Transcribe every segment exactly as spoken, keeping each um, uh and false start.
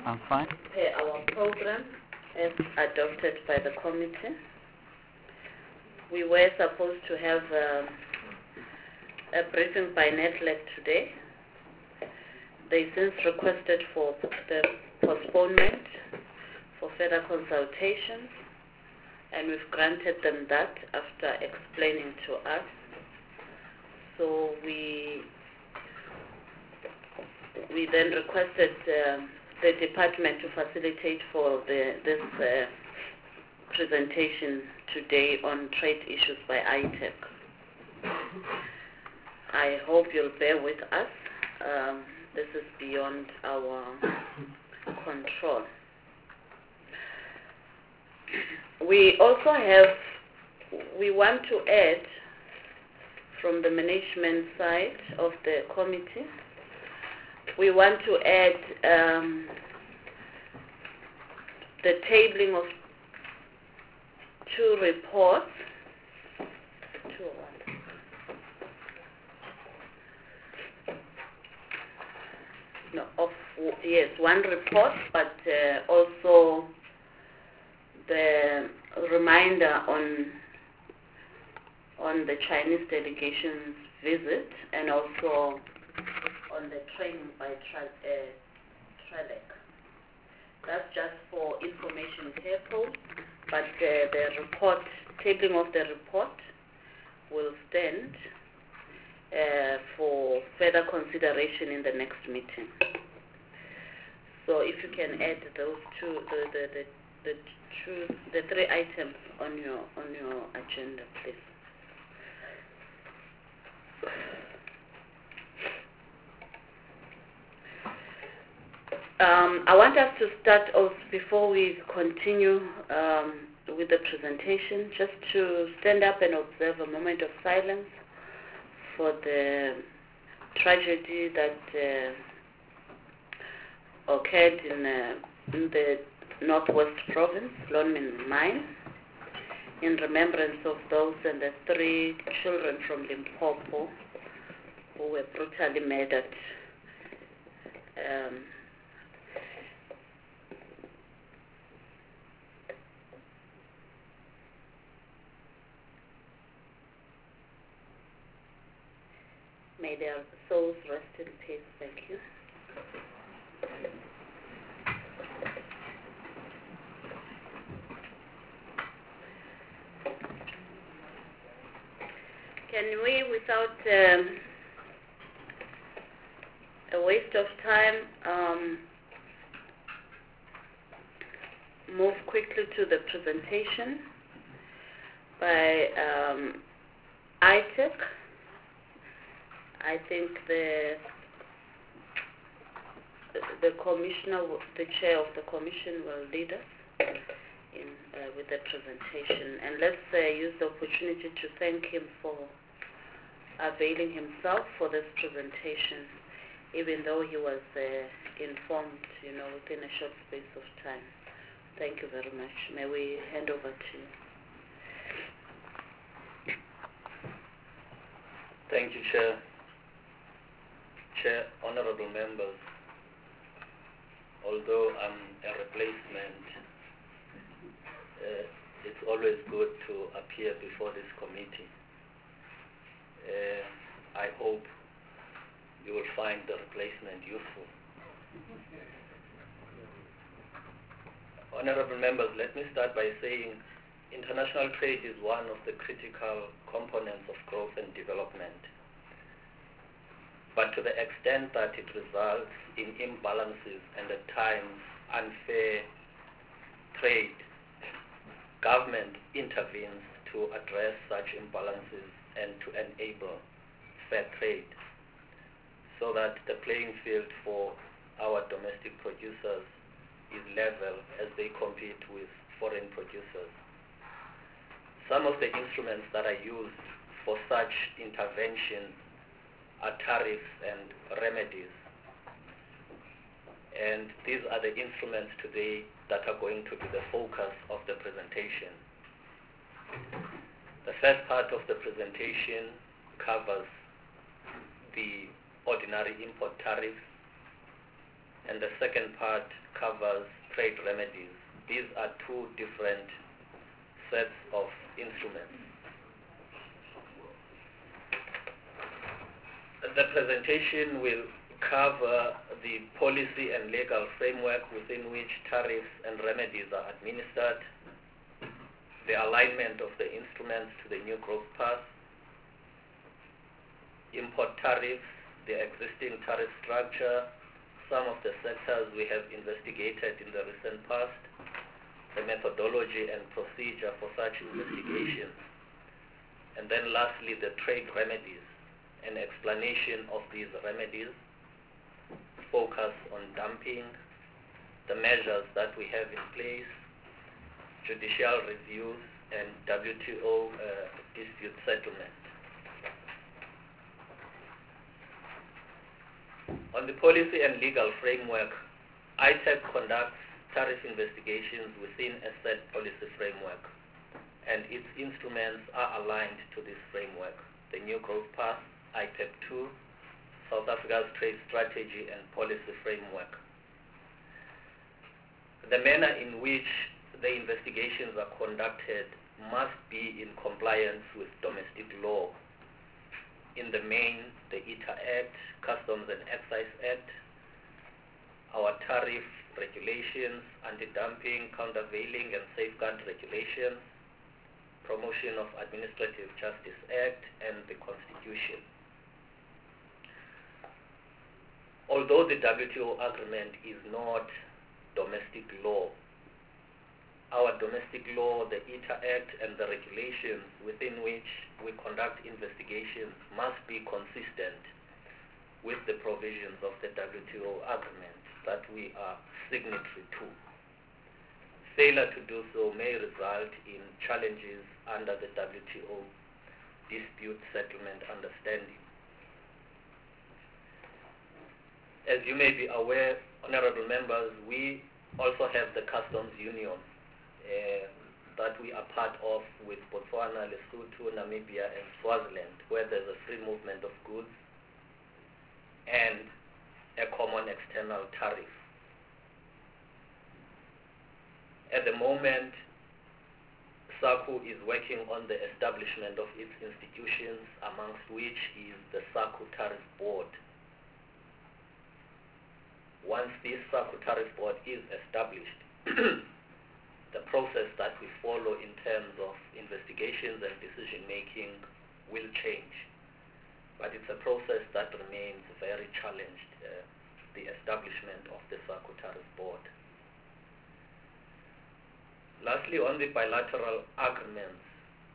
I'm fine. Per our program as adopted by the committee. We were supposed to have um, a briefing by NETLAC today. They since requested for the postponement for further consultations, and we've granted them that after explaining to us. So we we then requested uh, the department to facilitate for the, this uh, presentation today on trade issues by I T E C. I hope you'll bear with us. Um, this is beyond our control. We also have, we want to add from the management side of the committee, we want to add um, the tabling of two reports. Two no, of yes, one report, but uh, also the reminder on on the Chinese delegation's visit, and also on the training by tra uh, TRALEC. That's just for information purpose, but uh, the report, tabling of the report will stand uh, for further consideration in the next meeting. So if you can add those two, the the the, the two, the three items on your on your agenda, please. Um, I want us to start off, before we continue um, with the presentation, just to stand up and observe a moment of silence for the tragedy that uh, occurred in, uh, in the Northwest Province, Lonmin Mine, in remembrance of those and the three children from Limpopo who were brutally murdered. Um, May their souls rest in peace. Thank you. Can we, without um, a waste of time, um, move quickly to the presentation by um, I T E C? I think the the commissioner, the chair of the commission, will lead us in uh, with the presentation. And let's uh, use the opportunity to thank him for availing himself for this presentation, even though he was uh, informed, you know, within a short space of time. Thank you very much. May we hand over to you. Thank you, Chair. Chair, honorable members, although I'm a replacement, uh, it's always good to appear before this committee. Uh, I hope you will find the replacement useful. Honorable members, let me start by saying international trade is one of the critical components of growth and development. But to the extent that it results in imbalances and at times unfair trade, government intervenes to address such imbalances and to enable fair trade so that the playing field for our domestic producers is level as they compete with foreign producers. Some of the instruments that are used for such intervention are tariffs and remedies. And these are the instruments today that are going to be the focus of the presentation. The first part of the presentation covers the ordinary import tariffs, and the second part covers trade remedies. These are two different sets of instruments. The presentation will cover the policy and legal framework within which tariffs and remedies are administered, the alignment of the instruments to the new growth path, import tariffs, the existing tariff structure, some of the sectors we have investigated in the recent past, the methodology and procedure for such investigations, and then lastly the trade remedies, an explanation of these remedies, focus on dumping, the measures that we have in place, judicial reviews, and W T O uh, dispute settlement. On the policy and legal framework, I T E C conducts tariff investigations within a set policy framework, and its instruments are aligned to this framework. The New Growth Path, I P E P two, South Africa's Trade Strategy and Policy Framework. The manner in which the investigations are conducted must be in compliance with domestic law. In the main, the I T A Act, Customs and Excise Act, our tariff regulations, anti-dumping, countervailing and safeguard regulations, Promotion of Administrative Justice Act, and the Constitution. Although the W T O agreement is not domestic law, our domestic law, the I T A Act, and the regulations within which we conduct investigations must be consistent with the provisions of the W T O agreement that we are signatory to. Failure to do so may result in challenges under the W T O dispute settlement understanding. As you may be aware, honorable members, we also have the Customs Union uh, that we are part of with Botswana, Lesotho, Namibia, and Swaziland, where there's a free movement of goods and a common external tariff. At the moment, SACU is working on the establishment of its institutions, amongst which is the SACU Tariff Board. Once this SACU Tariff Board is established, the process that we follow in terms of investigations and decision-making will change. But it's a process that remains very challenged, uh, the establishment of the SACU Tariff Board. Lastly, on the bilateral agreements,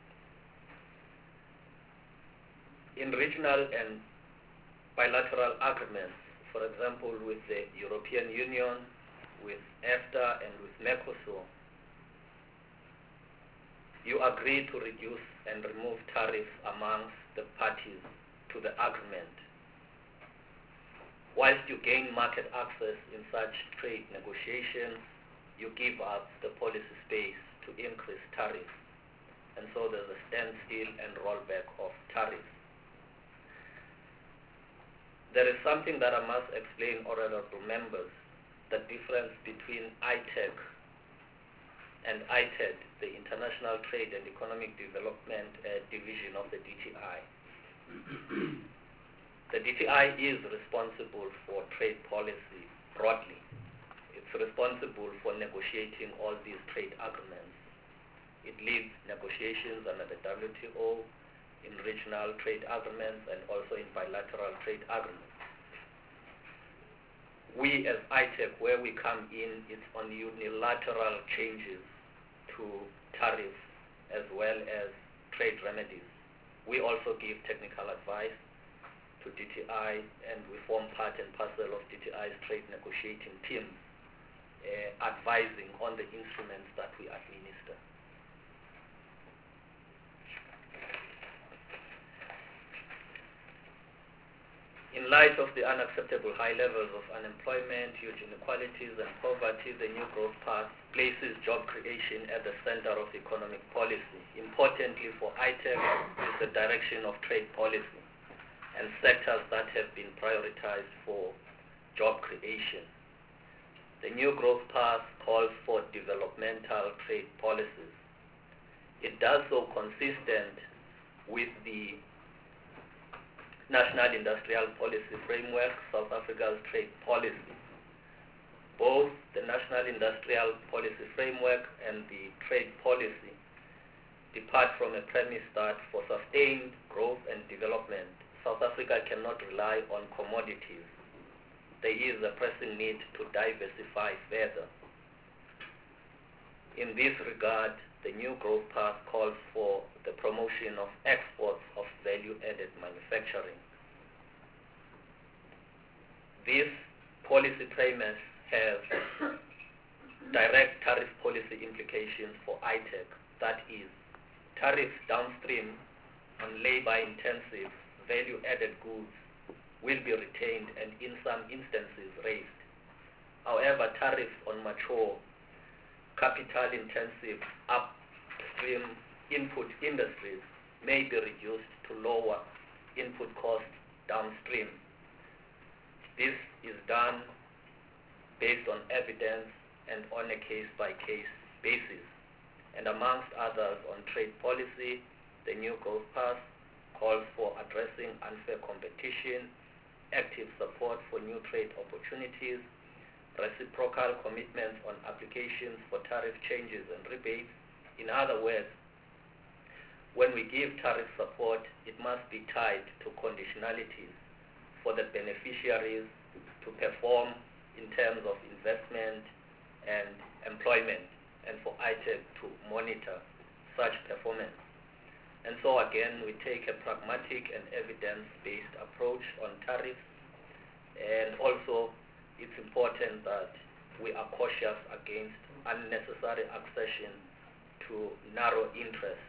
in regional and bilateral agreements, for example, with the European Union, with EFTA, and with Mercosur, you agree to reduce and remove tariffs amongst the parties to the agreement. Whilst you gain market access in such trade negotiations, you give up the policy space to increase tariffs. And so there's a standstill and rollback of tariffs. There is something that I must explain, honorable members, the difference between I T E C and I T E D, the International Trade and Economic Development uh, Division of the D T I. The D T I is responsible for trade policy broadly. It's responsible for negotiating all these trade agreements. It leads negotiations under the W T O, in regional trade agreements, and also in bilateral trade agreements. We as I T E C, where we come in, it's on unilateral changes to tariffs as well as trade remedies. We also give technical advice to D T I, and we form part and parcel of D T I's trade negotiating teams, uh, advising on the instruments that we administer. In light of the unacceptable high levels of unemployment, huge inequalities and poverty, the New Growth Path places job creation at the center of economic policy. Importantly for I T E C is the direction of trade policy and sectors that have been prioritized for job creation. The new growth path calls for developmental trade policies. It does so consistent with the National Industrial Policy Framework, South Africa's trade policy. Both the National Industrial Policy Framework and the trade policy depart from a premise that for sustained growth and development, South Africa cannot rely on commodities. There is a pressing need to diversify further. In this regard, the new growth path calls for the promotion of exports of value-added manufacturing. This policy premise has direct tariff policy implications for I T E C, that is, tariffs downstream on labor-intensive value-added goods will be retained and in some instances raised. However, tariffs on mature, capital-intensive upstream input industries may be reduced to lower input costs downstream. This is done based on evidence and on a case-by-case basis. And amongst others, on trade policy, the new growth path calls for addressing unfair competition, active support for new trade opportunities, reciprocal commitments on applications for tariff changes and rebates. In other words, when we give tariff support, it must be tied to conditionalities for the beneficiaries to perform in terms of investment and employment, and for I T E C to monitor such performance. And so again, we take a pragmatic and evidence-based approach on tariffs, and also it's important that we are cautious against unnecessary accession to narrow interests.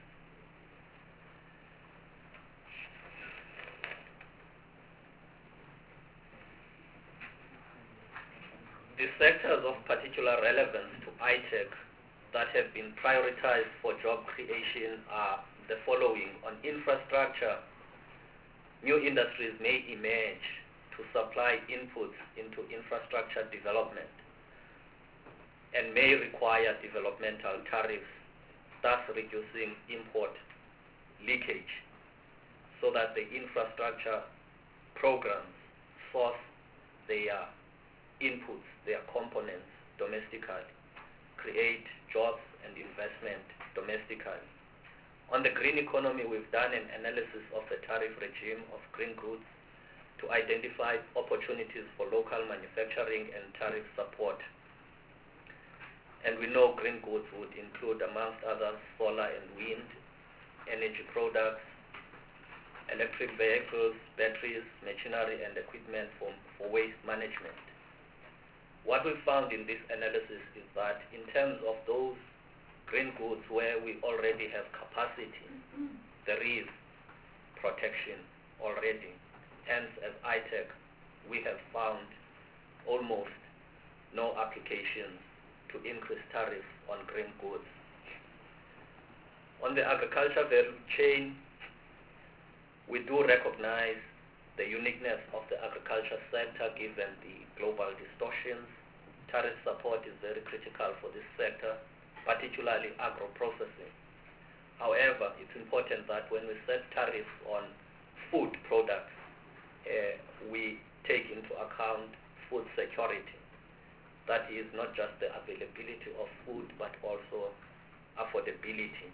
The sectors of particular relevance to I T E C that have been prioritized for job creation are the following. On infrastructure, new industries may emerge to supply inputs into infrastructure development and may require developmental tariffs, thus reducing import leakage, so that the infrastructure programs source their inputs, their components domestically, create jobs and investment domestically. On the green economy, we've done an analysis of the tariff regime of green goods to identify opportunities for local manufacturing and tariff support. And we know green goods would include, amongst others, solar and wind, energy products, electric vehicles, batteries, machinery, and equipment for, for waste management. What we found in this analysis is that in terms of those green goods where we already have capacity, mm-hmm. there is protection already. Hence, as I T E C, we have found almost no applications to increase tariffs on green goods. On the agriculture value chain, we do recognize the uniqueness of the agriculture sector given the global distortions. Tariff support is very critical for this sector, particularly agro-processing. However, it's important that when we set tariffs on food products, uh, we take into account food security. That is not just the availability of food, but also affordability.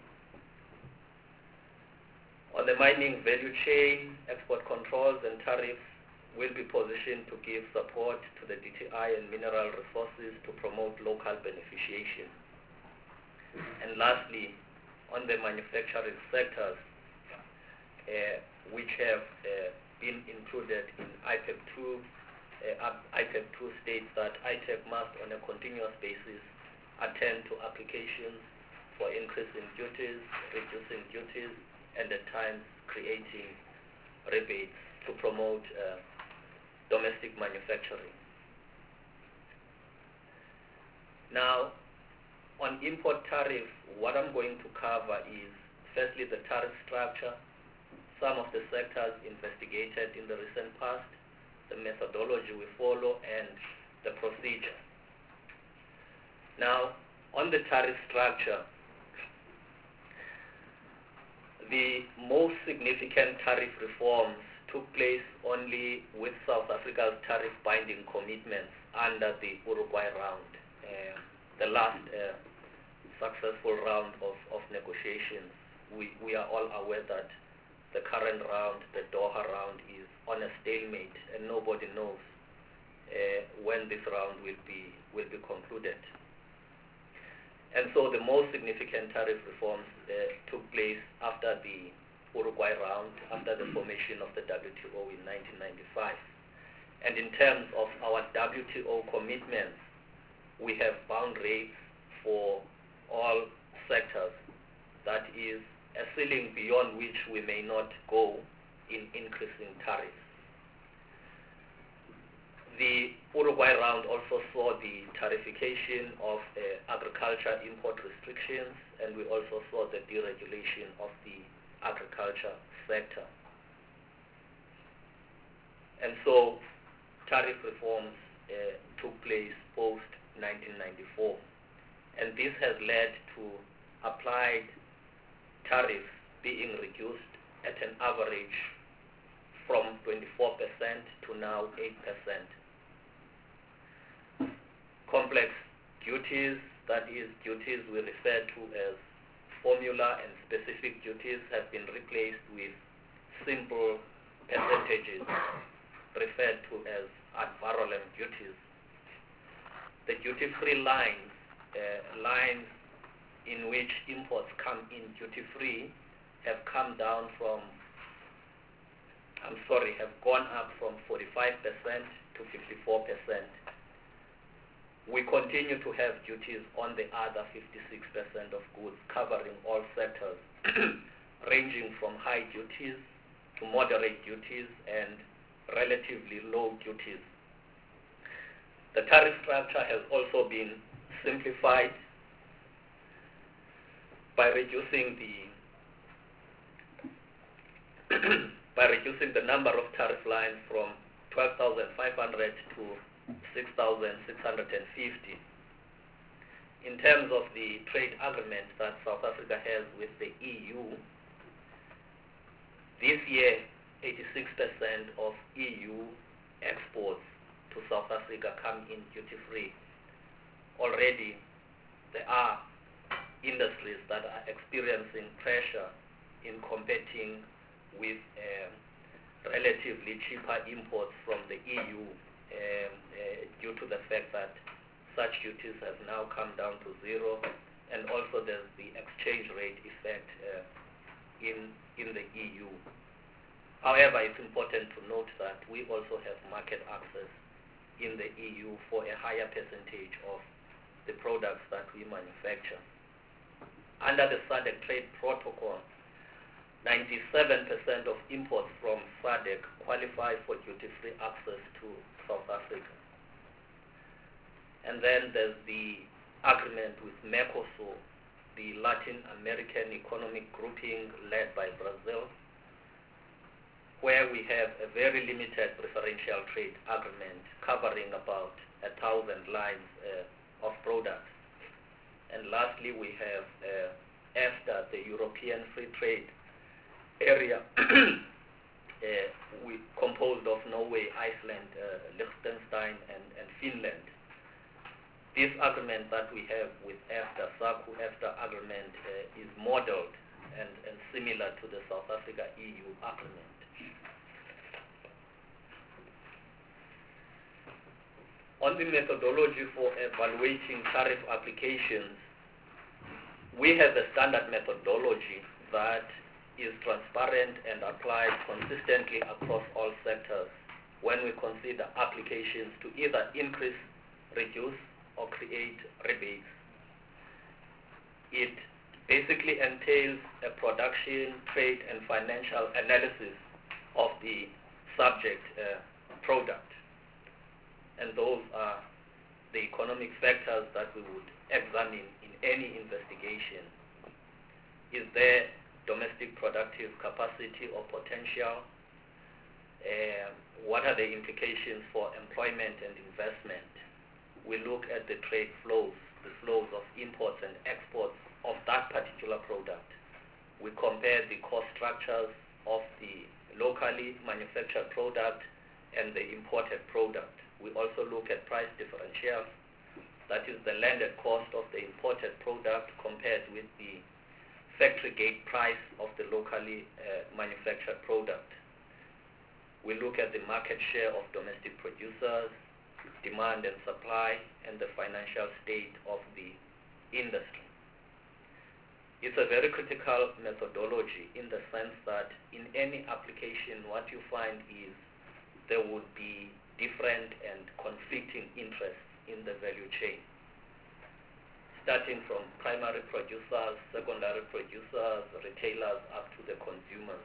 On the mining value chain, export controls and tariffs will be positioned to give support to the D T I and mineral resources to promote local beneficiation. And lastly, on the manufacturing sectors, uh, which have uh, been included in I P E P two, uh, I P E P two states that I T E C must on a continuous basis attend to applications for increasing duties, reducing duties, and at times creating rebates to promote uh, domestic manufacturing. Now, on import tariff, what I'm going to cover is firstly the tariff structure, some of the sectors investigated in the recent past, the methodology we follow, and the procedure. Now, on the tariff structure, the most significant tariff reforms took place only with South Africa's tariff binding commitments under the Uruguay round, uh, the last uh, successful round of, of negotiations. We, we are all aware that the current round, the Doha round, is on a stalemate, and nobody knows uh, when this round will be, will be concluded. And so the most significant tariff reforms uh, took place after the Uruguay round, after the formation of the W T O in nineteen ninety-five. And in terms of our W T O commitments, we have bound rates for all sectors. That is a ceiling beyond which we may not go in increasing tariffs. The Uruguay round also saw the tariffication of uh, agriculture import restrictions, and we also saw the deregulation of the agriculture sector. And so tariff reforms uh, took place post nineteen ninety-four, and this has led to applied tariffs being reduced at an average from twenty-four percent to now eight percent. Complex duties, that is duties we refer to as formula and specific duties, have been replaced with simple percentages referred to as ad valorem duties. The duty-free lines, uh, lines in which imports come in duty-free, have come down from, I'm sorry, have gone up from forty-five percent to fifty-four percent. We continue to have duties on the other fifty-six percent of goods, covering all sectors, ranging from high duties to moderate duties and relatively low duties. The tariff structure has also been simplified by reducing the by reducing the number of tariff lines from twelve thousand five hundred to six thousand six hundred fifty. In terms of the trade agreement that South Africa has with the E U, this year eighty-six percent of E U exports to South Africa come in duty-free. Already there are industries that are experiencing pressure in competing with uh, relatively cheaper imports from the E U um, uh, due to the fact that such duties have now come down to zero, and also there's the exchange rate effect uh, in, in the E U. However, it's important to note that we also have market access in the E U for a higher percentage of the products that we manufacture. Under the SADC trade protocol, ninety-seven percent of imports from SADC qualify for duty-free access to South Africa. And then there's the agreement with Mercosur, the Latin American economic grouping led by Brazil, where we have a very limited preferential trade agreement covering about a thousand lines uh, of products. And lastly, we have uh, EFTA, the European Free Trade Area, uh, we composed of Norway, Iceland, uh, Liechtenstein, and, and Finland. This agreement that we have with EFTA, SACU EFTA agreement, uh, is modeled and, and similar to the South Africa E U agreement. On the methodology for evaluating tariff applications, we have a standard methodology that is transparent and applied consistently across all sectors when we consider applications to either increase, reduce, or create rebates. It basically entails a production, trade, and financial analysis of the subject uh, product. And those are the economic factors that we would examine in any investigation. Is there domestic productive capacity or potential? Uh, what are the implications for employment and investment? We look at the trade flows the flows of imports and exports of that particular product. We compare the cost structures of the locally manufactured product and the imported product. We also look at price differentials, that is the landed cost of the imported product compared with the factory gate price of the locally uh, manufactured product. We look at the market share of domestic producers, demand and supply, and the financial state of the industry. It's a very critical methodology in the sense that in any application what you find is there would be different and conflicting interests in the value chain, starting from primary producers, secondary producers, retailers, up to the consumers.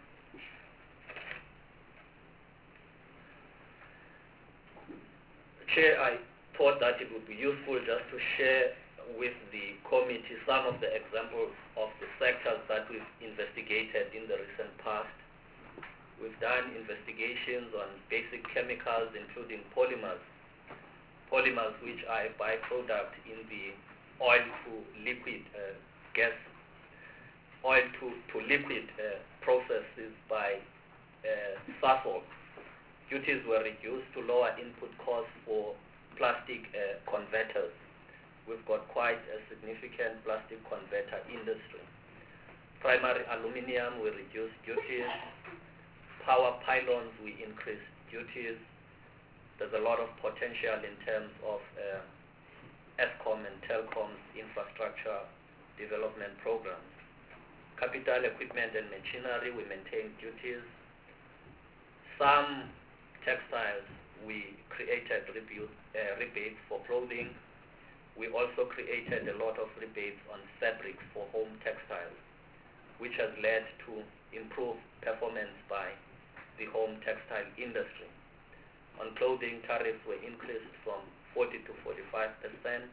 Chair, I thought that it would be useful just to share with the committee some of the examples of the sectors that we've investigated in the recent past. We've done investigations on basic chemicals, including polymers, polymers which are a byproduct in the oil to liquid uh, gas, oil to, to liquid uh, processes by uh, Sasol. Duties were reduced to lower input costs for plastic uh, converters. We've got quite a significant plastic converter industry. Primary aluminium, we reduced duties. Power pylons, we increased duties. There's a lot of potential in terms of uh, ESCOM and Telcom's infrastructure development programs. Capital equipment and machinery, we maintained duties. Some textiles, we created rebu- uh, rebates for clothing. We also created a lot of rebates on fabrics for home textiles, which has led to improved performance by the home textile industry. On clothing, tariffs were increased from forty to forty-five percent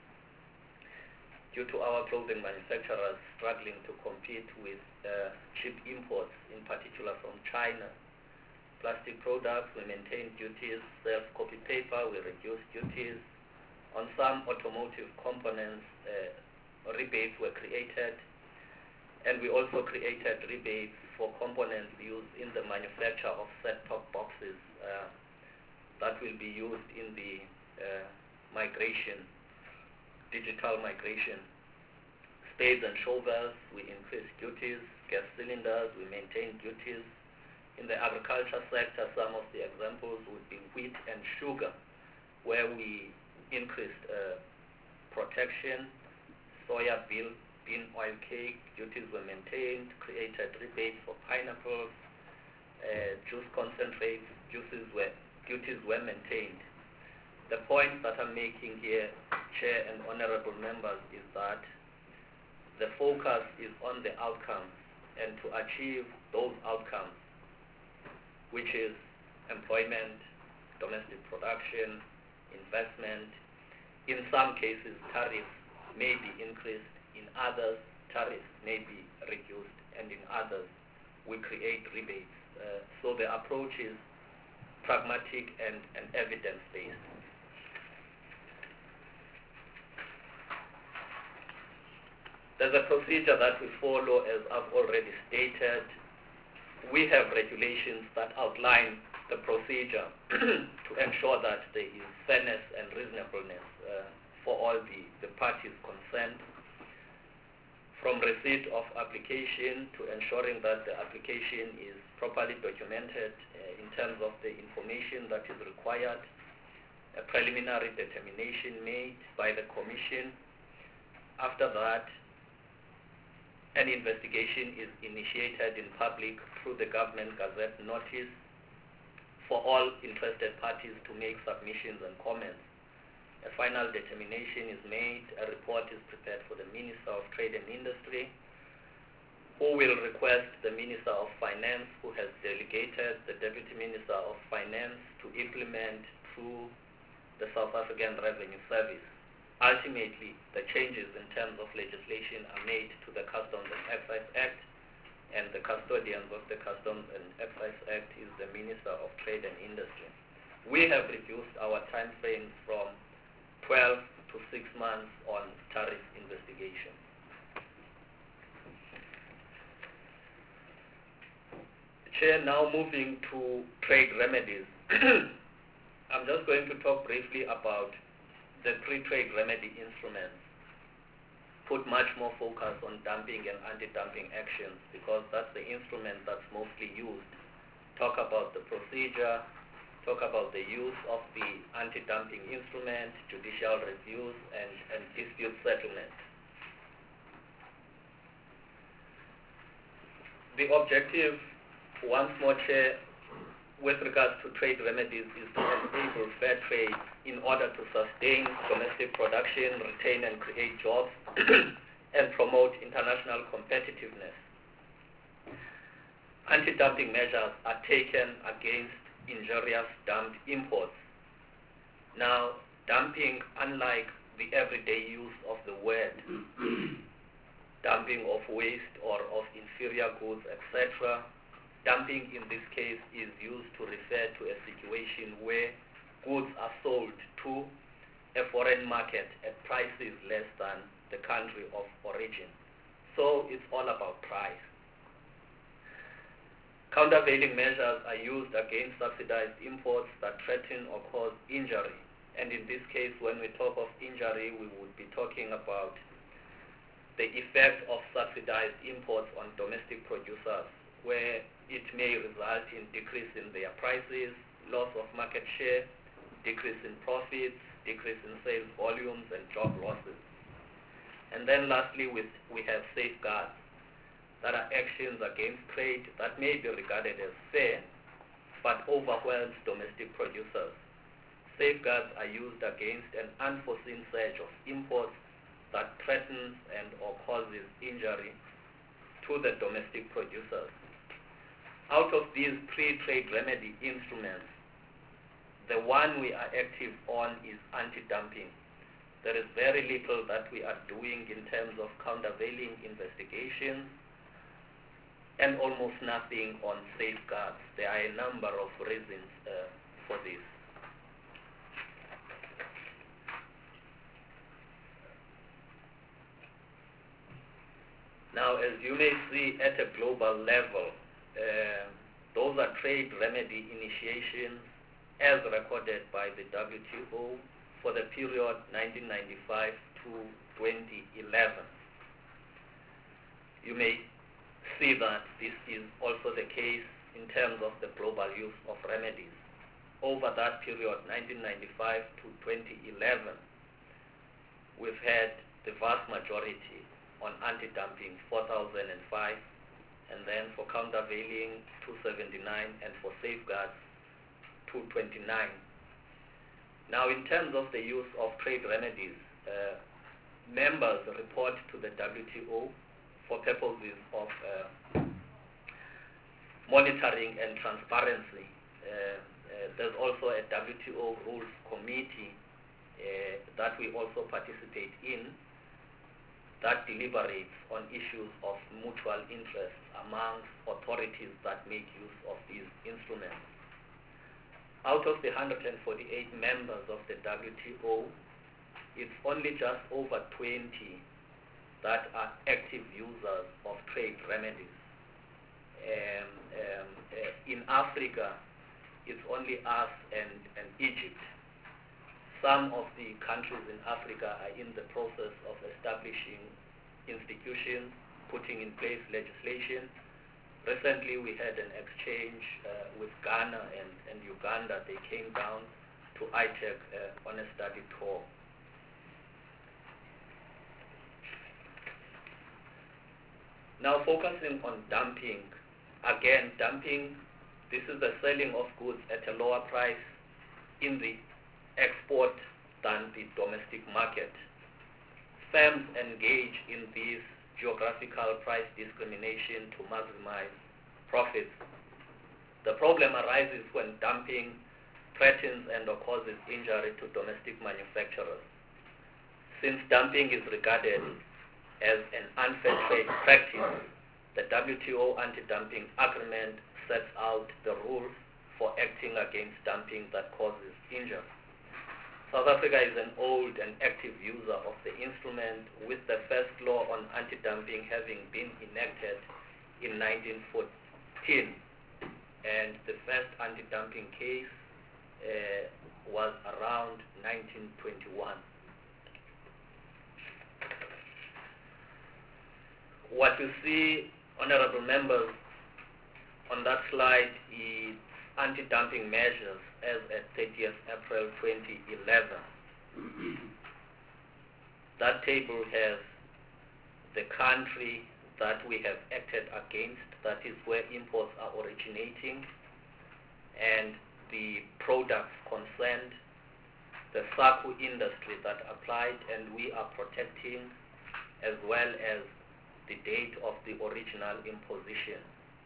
due to our clothing manufacturers struggling to compete with uh, cheap imports, in particular from China. Plastic products, we maintained duties. Self-copy paper, we reduced duties. On some automotive components, uh, rebates were created, and we also created rebates for components used in the manufacture of set-top boxes uh, that will be used in the uh, migration, digital migration. Spades and shovels, we increased duties. Gas cylinders, we maintained duties. In the agriculture sector, some of the examples would be wheat and sugar, where we increased uh, protection. Soya bean, bean oil cake, duties were maintained, created rebates for pineapples, uh, juice concentrates, juices were, duties were maintained. The point that I'm making here, Chair and honorable members, is that the focus is on the outcomes, and to achieve those outcomes, which is employment, domestic production, investment. In some cases, tariffs may be increased. In others, tariffs may be reduced. And in others, we create rebates. Uh, so the approach is pragmatic and, and evidence-based. There's a procedure that we follow, as I've already stated. We have regulations that outline the procedure to ensure that there is fairness and reasonableness uh, for all the, the parties concerned, from receipt of application to ensuring that the application is properly documented uh, in terms of the information that is required, a preliminary determination made by the Commission. After that, an investigation is initiated in public through the Government Gazette notice for all interested parties to make submissions and comments. A final determination is made, a report is prepared for the Minister of Trade and Industry, who will request the Minister of Finance, who has delegated the Deputy Minister of Finance to implement through the South African Revenue Service. Ultimately, the changes in terms of legislation are made to the Customs and Excise Act, and the custodians of the Customs and Excise Act is the Minister of Trade and Industry. We have reduced our time frames from twelve to six months on tariff investigation. Chair, now moving to trade remedies. I'm just going to talk briefly about the three trade remedy instruments, put much more focus on dumping and anti-dumping actions because that's the instrument that's mostly used. Talk about the procedure, talk about the use of the anti-dumping instrument, judicial reviews, and, and dispute settlement. The objective, once more, Chair, with regards to trade remedies is to enable fair trade in order to sustain domestic production, retain and create jobs, and promote international competitiveness. Anti-dumping measures are taken against injurious dumped imports. Now, dumping, unlike the everyday use of the word, dumping of waste or of inferior goods, et cetera, dumping in this case is used to refer to a situation where goods are sold to a foreign market at prices less than the country of origin. So it's all about price. Countervailing measures are used against subsidized imports that threaten or cause injury. And in this case, when we talk of injury, we would be talking about the effect of subsidized imports on domestic producers, where it may result in decrease in their prices, loss of market share, decrease in profits, decrease in sales volumes, and job losses. And then lastly, with, we have safeguards that are actions against trade that may be regarded as fair, but overwhelms domestic producers. Safeguards are used against an unforeseen surge of imports that threatens and or causes injury to the domestic producers. Out of these three trade remedy instruments, the one we are active on is anti-dumping. There is very little that we are doing in terms of countervailing investigations and almost nothing on safeguards. There are a number of reasons uh, for this. Now, as you may see at a global level, Uh, those are trade remedy initiations as recorded by the W T O for the period nineteen ninety-five to twenty eleven. You may see that this is also the case in terms of the global use of remedies. Over that period, nineteen ninety-five to twenty eleven, we've had the vast majority on anti-dumping, four thousand five, and then for countervailing, two seventy-nine, and for safeguards, two twenty-nine. Now, in terms of the use of trade remedies, uh, members report to the W T O for purposes of uh, monitoring and transparency. Uh, uh, there's also a W T O rules committee uh, that we also participate in, that deliberates on issues of mutual interest amongst authorities that make use of these instruments. Out of the one hundred forty-eight members of the W T O, it's only just over twenty that are active users of trade remedies. Um, um, uh, in Africa, it's only us and, and Egypt. Some of the countries in Africa are in the process of establishing institutions, putting in place legislation. Recently, we had an exchange uh, with Ghana and, and Uganda. They came down to I T E C uh, on a study tour. Now, focusing on dumping. Again, dumping, this is the selling of goods at a lower price in the export than the domestic market. Firms engage in this geographical price discrimination to maximize profits. The problem arises when dumping threatens and or causes injury to domestic manufacturers. Since dumping is regarded as an unfair trade practice, the W T O anti-dumping agreement sets out the rules for acting against dumping that causes injury. South Africa is an old and active user of the instrument, with the first law on anti-dumping having been enacted in nineteen fourteen, and the first anti-dumping case uh, was around nineteen twenty-one. What you see, honorable members, on that slide is anti-dumping measures as at thirtieth April twenty eleven. That table has the country that we have acted against, that is where imports are originating, and the products concerned, the SACU industry that applied and we are protecting, as well as the date of the original imposition.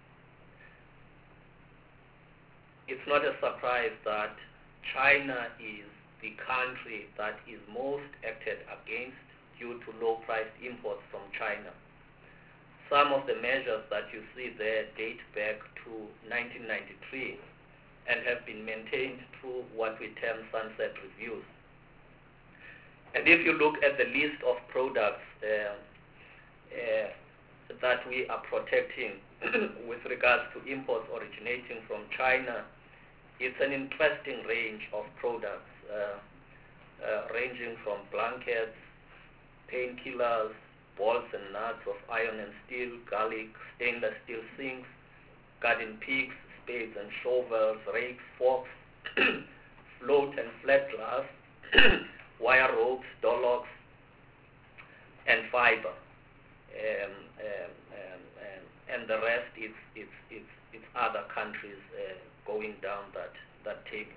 It's not a surprise that China is the country that is most acted against due to low-priced imports from China. Some of the measures that you see there date back to nineteen ninety-three and have been maintained through what we term sunset reviews. And if you look at the list of products uh, uh, that we are protecting with regards to imports originating from China, it's an interesting range of products, uh, uh, ranging from blankets, painkillers, balls and nuts of iron and steel, garlic, stainless steel sinks, garden picks, spades and shovels, rakes, forks, float and flat glass, wire ropes, door locks, and fiber. Um, um, um, um, and the rest is it's, it's, it's other countries uh, going down that, that table.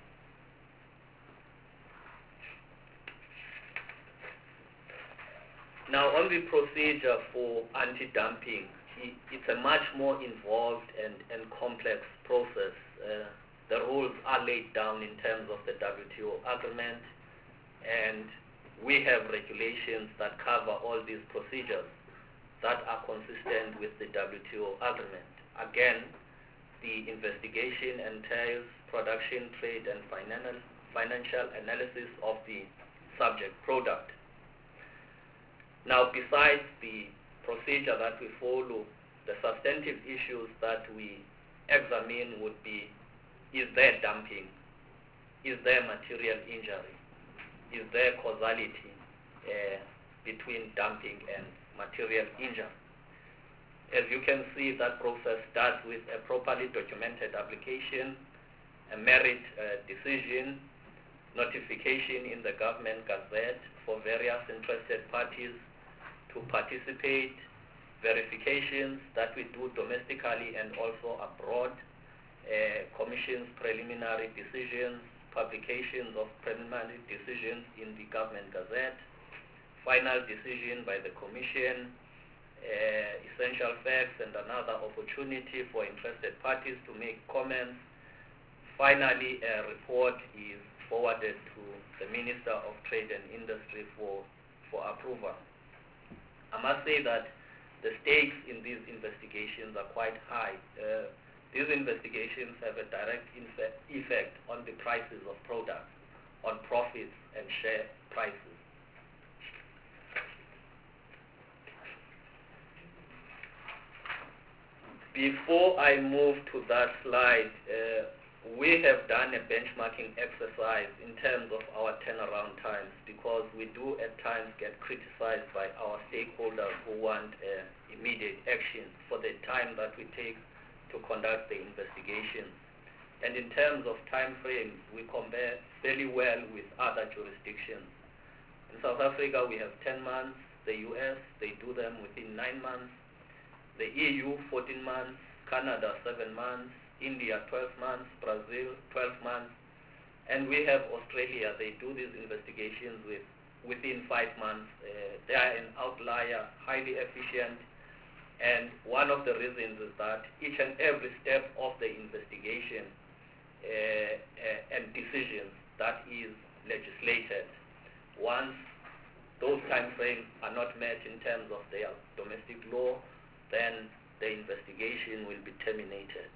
Now, on the procedure for anti-dumping, it's a much more involved and, and complex process. Uh, the rules are laid down in terms of the W T O agreement, and we have regulations that cover all these procedures that are consistent with the W T O agreement. Again, the investigation entails production, trade, and financial, financial analysis of the subject product. Now, besides the procedure that we follow, the substantive issues that we examine would be, is there dumping? Is there material injury? Is there causality uh, between dumping and material injury? As you can see, that process starts with a properly documented application, a merit uh, decision, notification in the government gazette for various interested parties to participate, verifications that we do domestically and also abroad, uh, commission's preliminary decisions, publications of preliminary decisions in the government gazette, final decision by the commission, uh, essential facts and another opportunity for interested parties to make comments. Finally, a report is forwarded to the Minister of Trade and Industry for, for approval. I must say that the stakes in these investigations are quite high. Uh, these investigations have a direct effect on the prices of products, on profits and share prices. Before I move to that slide, uh, we have done a benchmarking exercise in terms of our turnaround times, because we do at times get criticized by our stakeholders who want uh, immediate action for the time that we take to conduct the investigation. And in terms of time frames, we compare fairly well with other jurisdictions. In South Africa, we have ten months. The U S, they do them within nine months. The E U, fourteen months. Canada, seven months. India, twelve months, Brazil, twelve months, and we have Australia. They do these investigations with, within five months. Uh, they are an outlier, highly efficient, and one of the reasons is that each and every step of the investigation uh, uh, and decisions that is legislated, once those time frames are not met in terms of their domestic law, then the investigation will be terminated.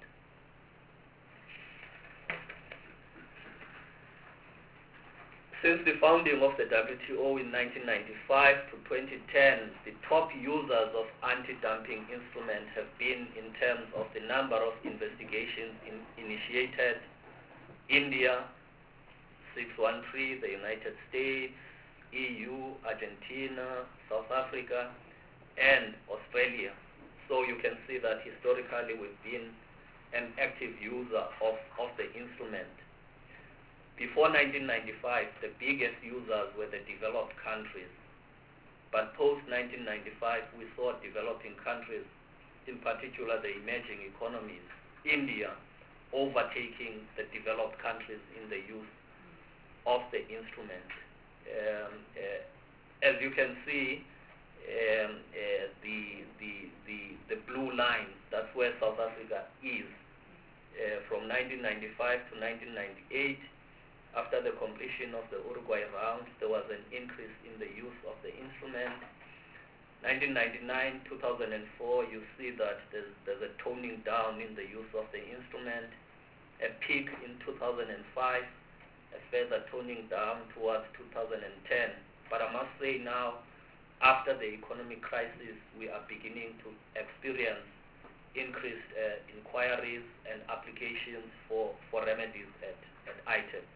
Since the founding of the W T O in nineteen ninety-five to twenty ten, the top users of anti-dumping instruments have been, in terms of the number of investigations in, initiated, India, six one three, the United States, E U, Argentina, South Africa, and Australia. So you can see that historically we've been an active user of, of the instrument. Before nineteen ninety-five, the biggest users were the developed countries. But post nineteen ninety-five, we saw developing countries, in particular the emerging economies, India, overtaking the developed countries in the use of the instrument. Um, uh, as you can see, um, uh, the, the, the, the blue line, that's where South Africa is. Uh, from nineteen ninety-five to nineteen ninety-eight, after the completion of the Uruguay round, there was an increase in the use of the instrument. nineteen ninety-nine, two thousand four, you see that there's, there's a toning down in the use of the instrument, a peak in two thousand five, a further toning down towards two thousand ten. But I must say now, after the economic crisis, we are beginning to experience increased uh, inquiries and applications for, for remedies at, at I T E C.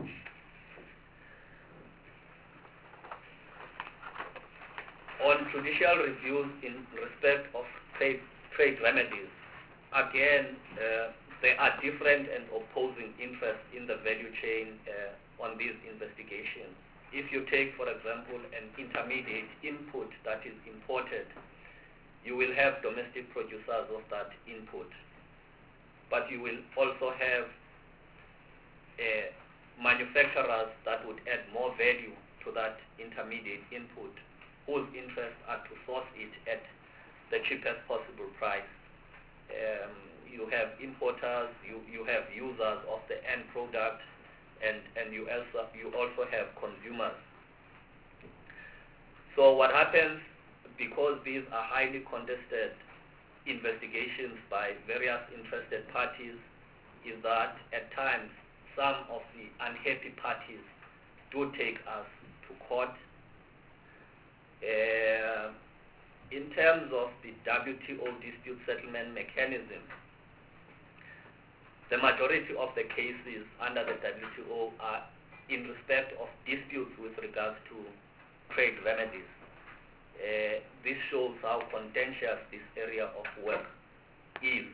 On judicial reviews in respect of trade, trade remedies, again, uh, there are different and opposing interests in the value chain uh, on these investigations. If you take, for example, an intermediate input that is imported, you will have domestic producers of that input, but you will also have uh, manufacturers that would add more value to that intermediate input, whose interests are to source it at the cheapest possible price. Um, you have importers, you, you have users of the end product, and, and you, also, you also have consumers. So what happens, because these are highly contested investigations by various interested parties, is that at times some of the unhappy parties do take us to court. Uh, in terms of the W T O dispute settlement mechanism, the majority of the cases under the W T O are in respect of disputes with regards to trade remedies. Uh, this shows how contentious this area of work is.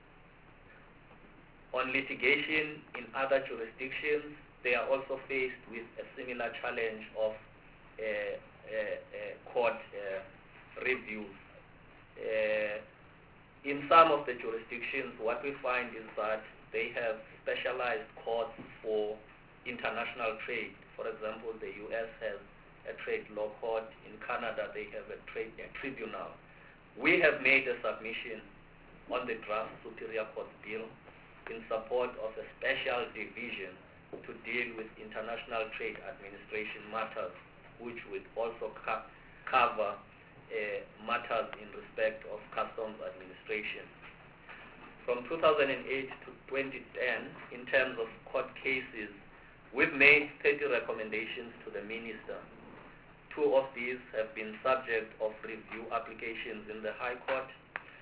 On litigation in other jurisdictions, they are also faced with a similar challenge of uh, uh, uh, court uh, reviews. Uh, in some of the jurisdictions, what we find is that they have specialized courts for international trade. For example, the U S has a trade law court. In Canada, they have a trade a tribunal. We have made a submission on the draft Superior Court bill in support of a special division to deal with international trade administration matters, which would also co cover uh, matters in respect of customs administration. From two thousand eight to twenty ten, in terms of court cases, we've made thirty recommendations to the Minister. Two of these have been subject of review applications in the High Court.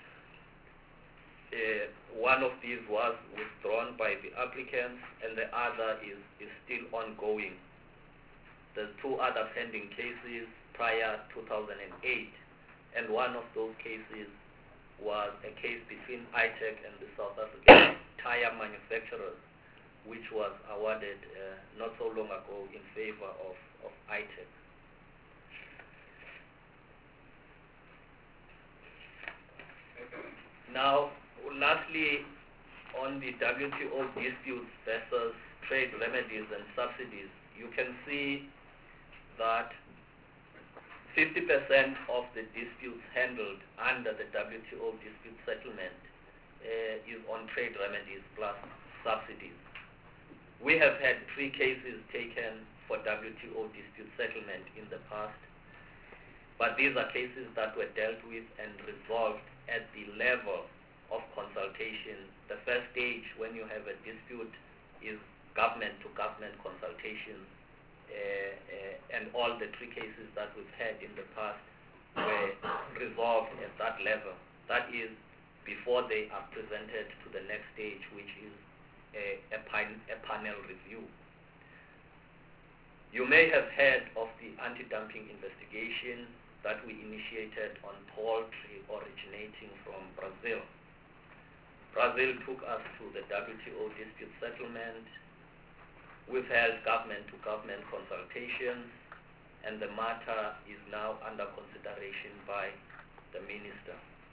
Uh, one of these was withdrawn by the applicants, and the other is, is still ongoing. There's two other pending cases prior two thousand eight, and one of those cases was a case between I T E C and the South African tire manufacturers, which was awarded uh, not so long ago in favor of, of I T E C. Now, lastly, on the W T O disputes versus trade remedies and subsidies, you can see that fifty percent of the disputes handled under the W T O dispute settlement uh, is on trade remedies plus subsidies. We have had three cases taken for W T O dispute settlement in the past, but these are cases that were dealt with and resolved at the level of consultation. The first stage when you have a dispute is government to government consultations. uh, and all the three cases that we've had in the past were resolved at that level. That is, before they are presented to the next stage, which is a, a, pan, a panel review. You may have heard of the anti-dumping investigation that we initiated on poultry originating from Brazil. Brazil took us to the W T O dispute settlement. We've held government-to-government consultations, and the matter is now under consideration by the Minister.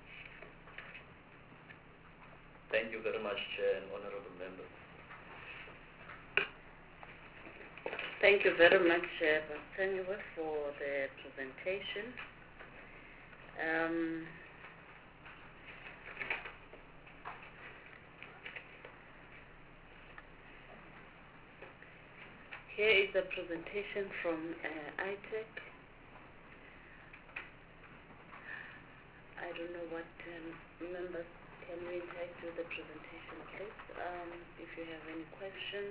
Thank you very much, Chair and honorable members. Thank you very much, uh, Pastor, for the presentation. Um, here is a presentation from uh, I T E C. I don't know what um, members can we interact with the presentation, please, um, if you have any questions.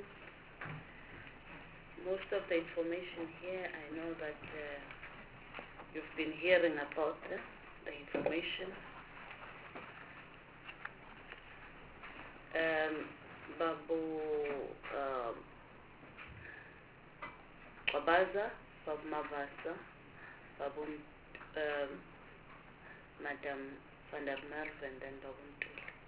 Most of the information here, I know that uh, you've been hearing about uh, the information. Um, Babu um, Babaza, Babu Mavasa, Babu um, Madam van der Merwe, and then Babu Mtuli.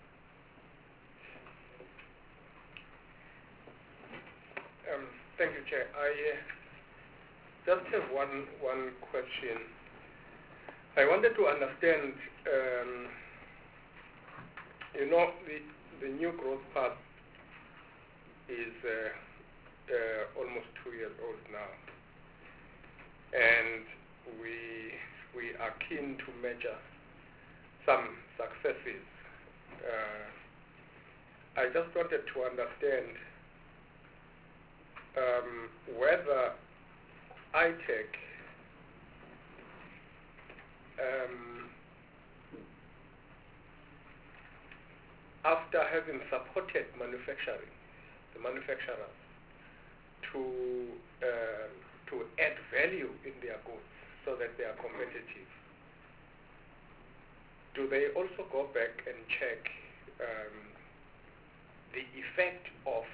Um, Thank you, Chair. I uh, just have one one question. I wanted to understand, um, you know, the the new growth path is uh, uh, almost two years old now, and we we are keen to measure some successes. Uh, I just wanted to understand Um, whether I T E C, um, after having supported manufacturing, the manufacturers, to uh, to add value in their goods so that they are competitive, do they also go back and check um, the effect of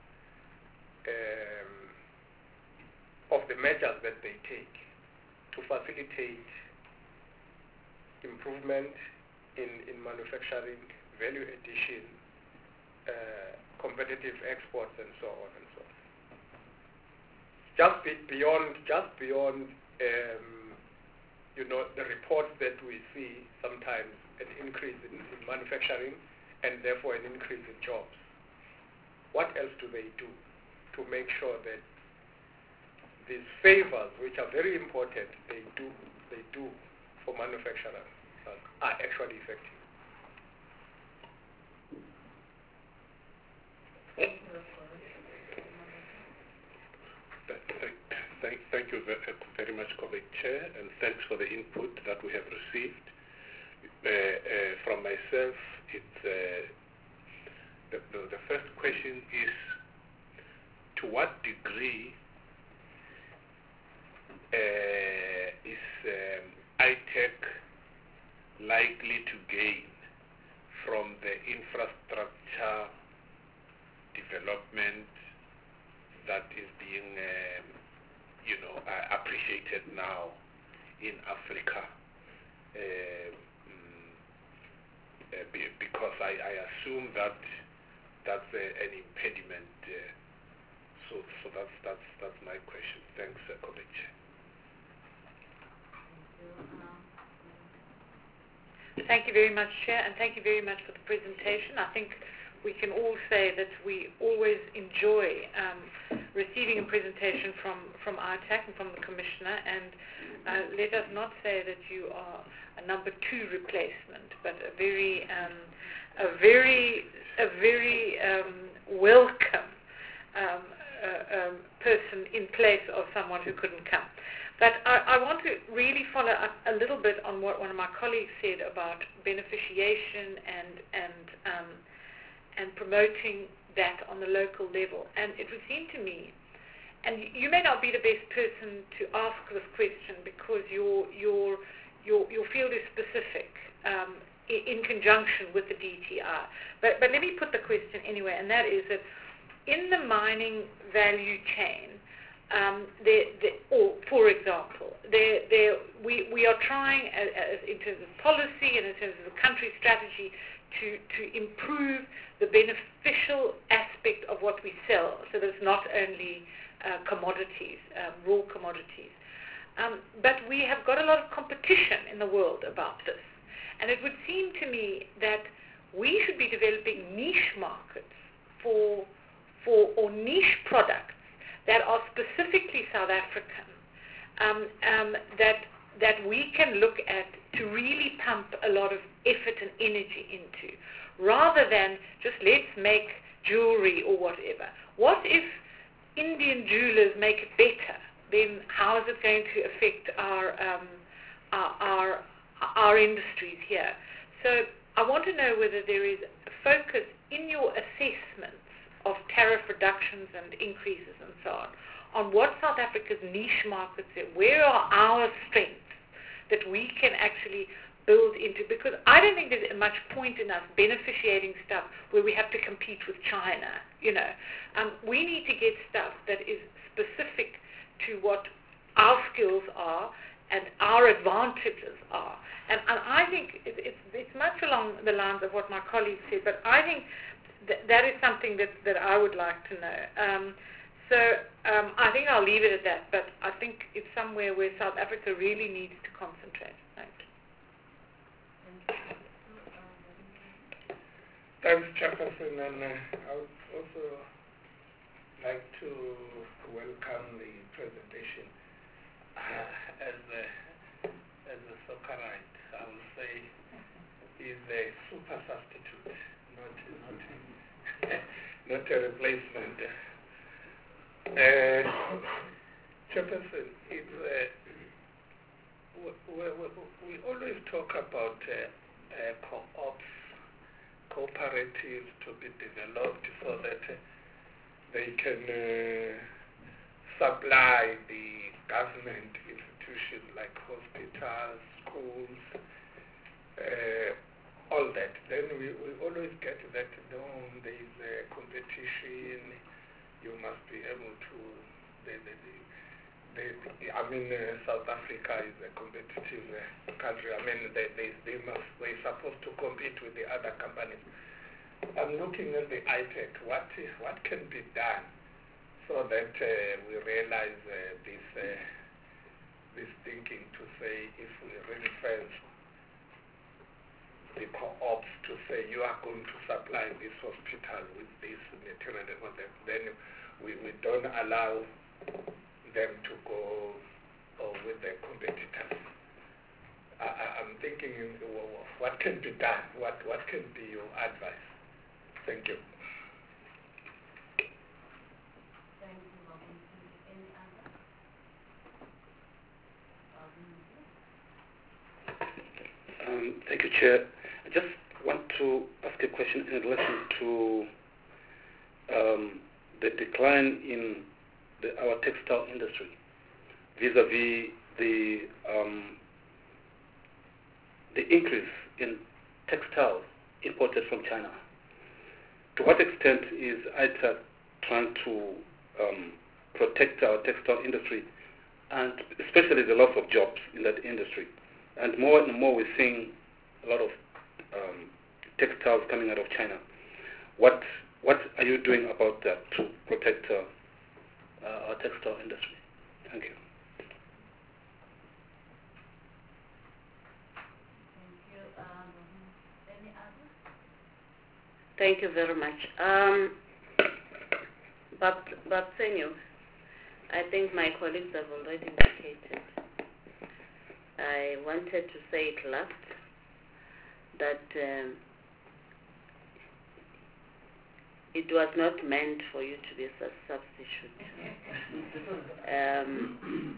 Um, of the measures that they take to facilitate improvement in, in manufacturing, value addition, uh, competitive exports, and so on and so on. Just be beyond, just beyond, um, you know, the reports that we see sometimes an increase in, in manufacturing and therefore an increase in jobs. What else do they do to make sure that these favors, which are very important, they do they do for manufacturers, uh, are actually effective? Thank, thank you very, very much, colleague Chair, and thanks for the input that we have received. Uh, uh, from myself, it's uh, the, the, the first question is, to what degree uh, is um, I T E C likely to gain from the infrastructure development that is being, um, you know, uh, appreciated now in Africa? Uh, mm, uh, be, because I, I assume that that's uh, an impediment. Uh, So, so that's that's that's my question. Thanks, uh, colleague. Thank you very much, Chair, and thank you very much for the presentation. I think we can all say that we always enjoy um, receiving a presentation from from I T E C and from the Commissioner. And uh, let us not say that you are a number two replacement, but a very um, a very a very um, welcome. Um, Uh, um, person in place of someone who couldn't come. But I, I want to really follow up a little bit on what one of my colleagues said about beneficiation and and um, and promoting that on the local level. And it would seem to me and you may not be the best person to ask this question because your your your your field is specific um, in, in conjunction with the D T I. But but let me put the question anyway, and that is that in the mining value chain, um, there, there, or for example, there, there, we we are trying as, as in terms of policy and in terms of the country strategy to to improve the beneficial aspect of what we sell, so that it's not only uh, commodities, um, raw commodities. Um, but we have got a lot of competition in the world about this. And it would seem to me that we should be developing niche markets for, for or niche products that are specifically South African, um, um, that, that we can look at to really pump a lot of effort and energy into, rather than just let's make jewelry or whatever. What if Indian jewelers make it better? Then how is it going to affect our, um, our, our, our industries here? So I want to know whether there is a focus in your assessments of tariff reductions and increases and so on, on what South Africa's niche markets are, where are our strengths that we can actually build into, because I don't think there's much point in us beneficiating stuff where we have to compete with China, you know. Um, we need to get stuff that is specific to what our skills are and our advantages are. And, and I think it, it's, it's much along the lines of what my colleague said, but I think th- that is something that, that I would like to know. Um, so um, I think I'll leave it at that, but I think it's somewhere where South Africa really needs to concentrate. Thank you. Thanks, Chairperson, and uh, I would also like to welcome the presentation. Uh, as a as a Soccerite, I will say is a super substitute, not not not a replacement. Uh, Chairperson, it's, uh, we, we, we always talk about uh, uh, co-ops, cooperatives to be developed so that uh, they can uh, supply the government institutions like hospitals, schools, uh, all that. Then we, we always get that, no, there is a competition, you must be able to, the, the, the, the, I mean, uh, South Africa is a competitive uh, country. I mean, they, they, they must, they're supposed to compete with the other companies. I'm looking at the I PAC. What what can be done so that uh, we realize uh, this uh, this thinking to say if we ring-fence the co-ops to say you are going to supply this hospital with this material, then we, we don't allow them to go or with their competitors. I, I'm thinking what can be done? What what can be your advice? Thank you. Thank you, Robin. Any other? Um, thank you, Chair. I just want to ask a question in relation to um, the decline in the, our textile industry vis-a-vis the um, the increase in textiles imported from China. To what extent is I TAC trying to um, protect our textile industry, and especially the loss of jobs in that industry? And more and more we're seeing a lot of um, textiles coming out of China. What what are you doing about that to protect uh, uh, our textile industry? Thank you. Thank you very much. Um, but, but Senyo, I think my colleagues have already indicated. I wanted to say it last, that um, it was not meant for you to be a substitute. Um,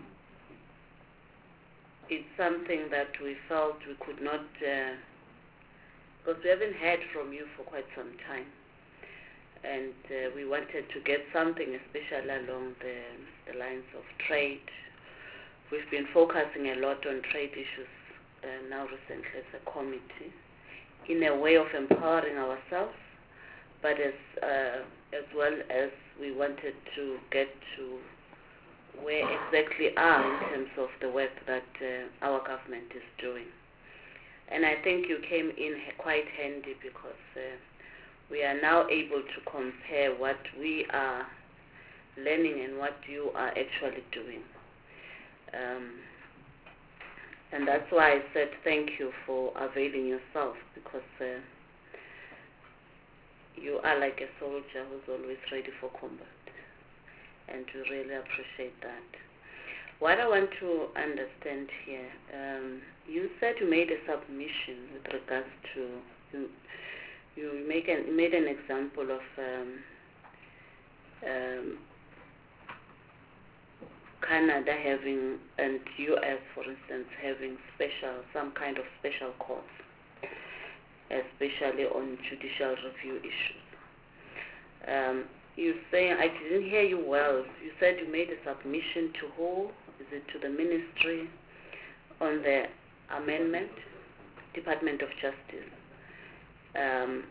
it's something that we felt we could not, uh, because we haven't heard from you for quite some time. and uh, we wanted to get something, especially along the, the lines of trade. We've been focusing a lot on trade issues uh, now recently as a committee, in a way of empowering ourselves, but as uh, as well as we wanted to get to where exactly are in terms of the work that uh, our government is doing. And I think you came in quite handy because uh, we are now able to compare what we are learning and what you are actually doing. Um, and that's why I said thank you for availing yourself, because uh, you are like a soldier who's always ready for combat, and we really appreciate that. What I want to understand here, um, you said you made a submission with regards to, you, you make an, made an example of um, um, Canada having, and U S for instance, having special, some kind of special courts, especially on judicial review issues. Um, you say, I didn't hear you well. You said you made a submission to who? Is it to the ministry on the amendment? Department of Justice. Um,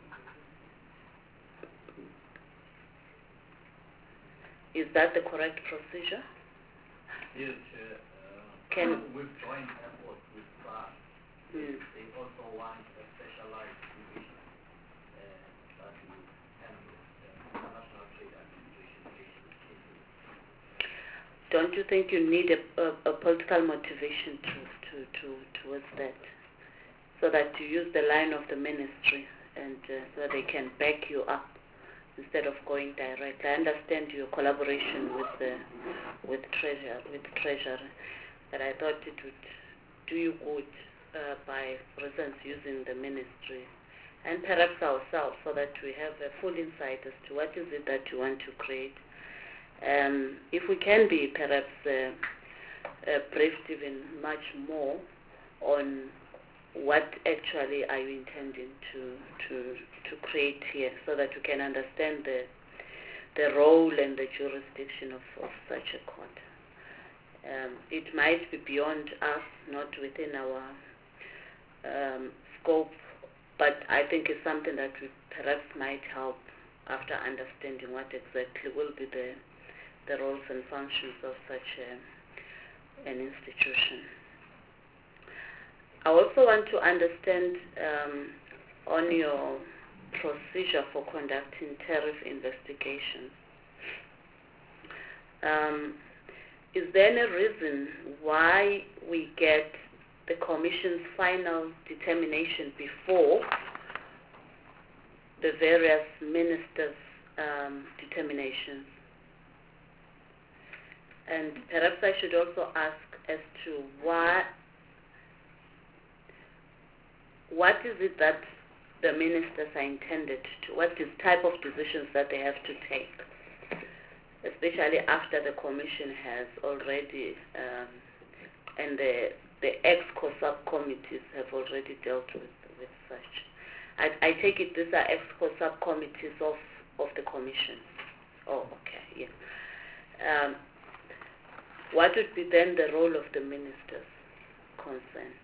is that the correct procedure? Yes, uh, Can we've joined efforts with S A R. Hmm. They also want a specialized division uh, that will handle uh, international trade administration cases. Don't you think you need a, a, a political motivation to, to, to, towards that, so that you use the line of the ministry and uh, so they can back you up instead of going direct? I understand your collaboration with the with treasure with treasury, but I thought it would do you good uh, by, for instance, using the ministry and perhaps ourselves, so that we have a full insight as to what is it that you want to create. Um, if we can be perhaps uh, uh, briefed even much more on what actually are you intending to, to, to create here, so that we can understand the, the role and the jurisdiction of, of such a court. Um, it might be beyond us, not within our um, scope, but I think it's something that we perhaps might help after understanding what exactly will be the the roles and functions of such a, an institution. I also want to understand um, on your procedure for conducting tariff investigations. Um, is there any reason why we get the Commission's final determination before the various ministers' um, determinations? And perhaps I should also ask as to why, what is it that the ministers are intended to, what is type of decisions that they have to take, especially after the Commission has already, um, and the, the EXCO subcommittees have already dealt with, with such. I, I take it these are EXCO subcommittees of, of the Commission. Oh, okay, yeah. Um, What would be then the role of the ministers concerned?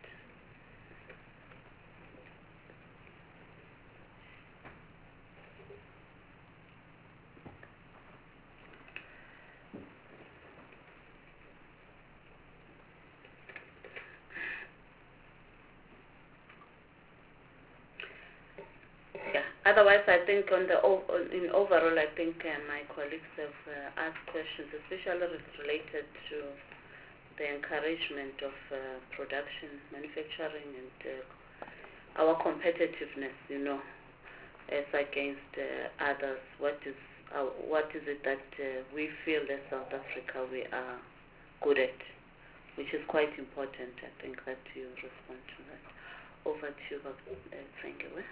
Yeah. Otherwise, I think on the in overall, I think uh, my colleagues have uh, asked questions, especially related to the encouragement of uh, production, manufacturing, and uh, our competitiveness, you know, as against uh, others. What is uh, what is it that uh, we feel that South Africa we are good at, which is quite important. I think that you respond to that. Over to you, uh, thank you.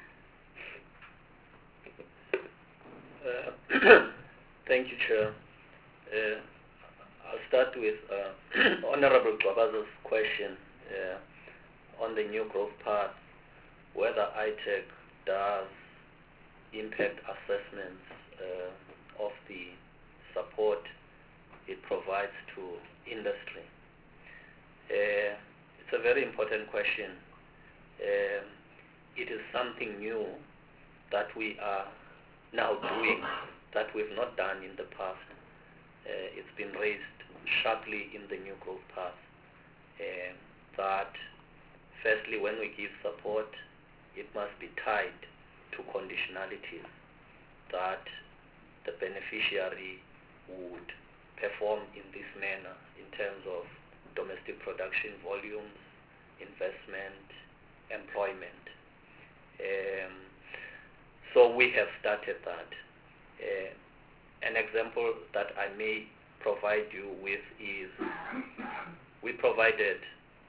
Uh, thank you, Chair. Uh, I'll start with uh, Honorable Gwabaza's question uh, on the new growth path, whether I T E C does impact assessments uh, of the support it provides to industry. Uh, it's a very important question. Uh, it is something new that we are now doing that we've not done in the past. Uh, it's been raised sharply in the New Growth Path uh, that firstly, when we give support, it must be tied to conditionalities that the beneficiary would perform in this manner in terms of domestic production volumes, investment, employment. Um, so we have started that. Uh, an example that I may provide you with is we provided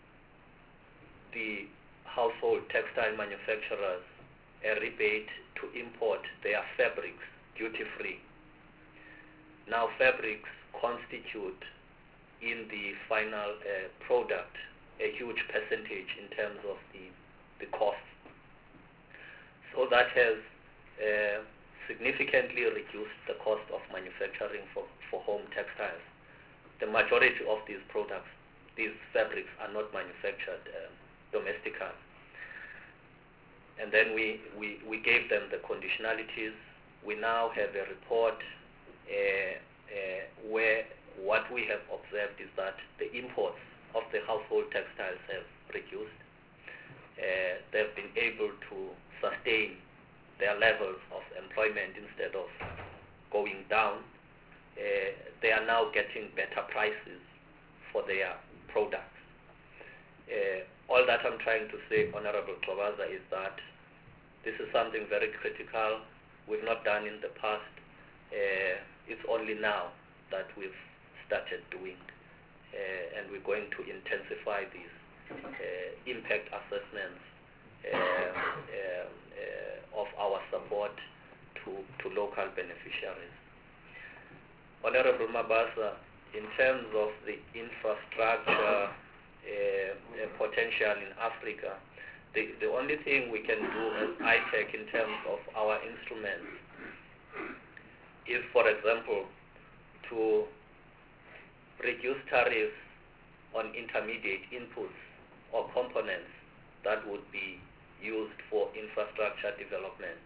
the household textile manufacturers a rebate to import their fabrics duty-free. Now fabrics constitute in the final uh, product a huge percentage in terms of the, the cost. So that has uh, significantly reduced the cost of manufacturing for, for home textiles. The majority of these products, these fabrics are not manufactured uh, domestically. And then we, we, we gave them the conditionalities. We now have a report uh, uh, where what we have observed is that the imports of the household textiles have reduced. Uh, they've been able to sustain their levels of employment instead of going down. Uh, they are now getting better prices for their products. Uh, all that I'm trying to say, Honorable Xabaza, is that this is something very critical we've not done in the past. Uh, it's only now that we've started doing, uh, and we're going to intensify these uh, impact assessments uh, uh, uh, of our support to, to local beneficiaries. Honorable Mabasa, in terms of the infrastructure uh, uh, potential in Africa, the, the only thing we can do as I TEC in terms of our instruments is, for example, to reduce tariffs on intermediate inputs or components that would be used for infrastructure development.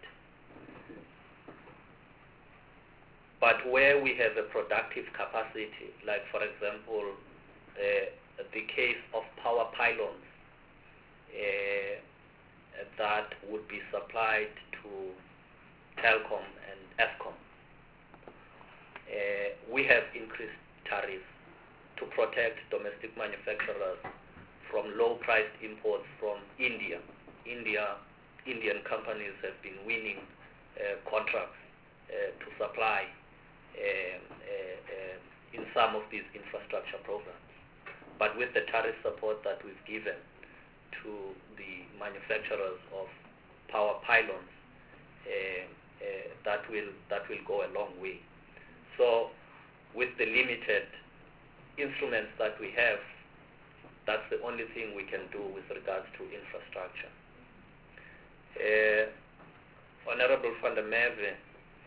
But where we have a productive capacity, like for example, uh, the case of power pylons uh, that would be supplied to Telkom and Eskom, uh, we have increased tariffs to protect domestic manufacturers from low-priced imports from India. India, Indian companies have been winning uh, contracts uh, to supply uh, uh, uh, in some of these infrastructure programs. But with the tariff support that we've given to the manufacturers of power pylons, uh, uh, that will that will go a long way. So, with the limited instruments that we have, that's the only thing we can do with regards to infrastructure. Uh, Honorable Van der Merwe,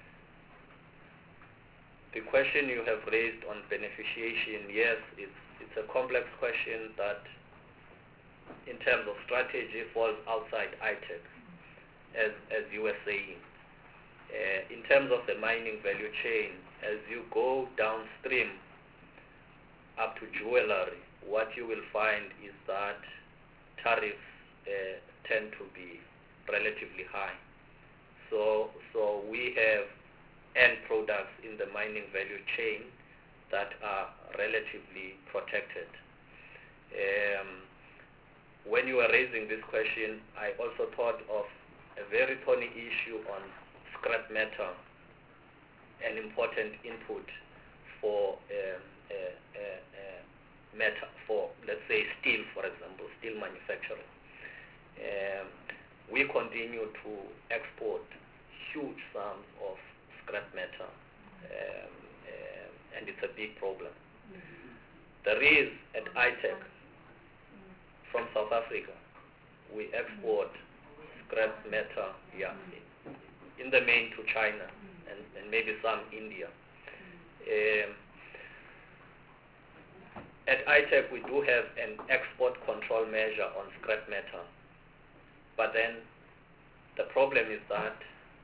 the question you have raised on beneficiation, yes, it's, it's a complex question that in terms of strategy falls outside I TEC, as, as you were saying. Uh, in terms of the mining value chain, as you go downstream up to jewelry, what you will find is that tariffs uh, tend to be relatively high. So, so we have end products in the mining value chain that are relatively protected. Um, when you were raising this question, I also thought of a very thorny issue on scrap metal, an important input for um, uh, uh, uh, metal, for let's say steel, for example, steel manufacturing. Um, we continue to export huge sums of scrap metal, um, um, and it's a big problem. Mm-hmm. There is at I TEC from South Africa, we export scrap metal, yeah, in the main to China and, and maybe some India. Um, at I T E C we do have an export control measure on scrap metal, but then the problem is that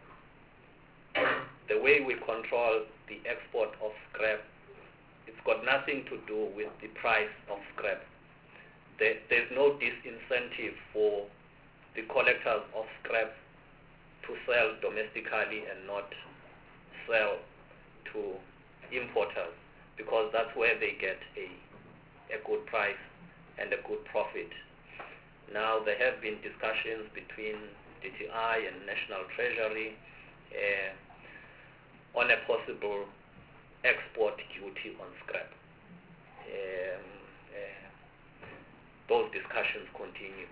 the way we control the export of scrap, it's got nothing to do with the price of scrap. There, there's no disincentive for the collectors of scrap to sell domestically and not sell to importers, because that's where they get a, a good price and a good profit. Now there have been discussions between D T I and National Treasury uh, on a possible export duty on scrap. Um, uh, those discussions continue.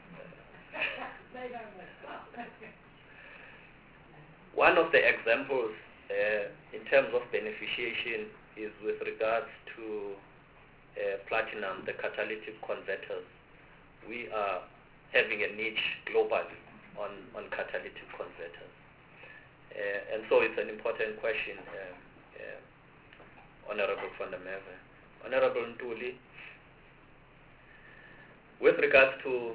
One of the examples uh, in terms of beneficiation is with regards to uh, platinum, the catalytic converters. We are having a niche globally on, on catalytic converters. Uh, and so it's an important question, uh, uh, Honorable van der Merwe. Honorable Ntuli, with regards to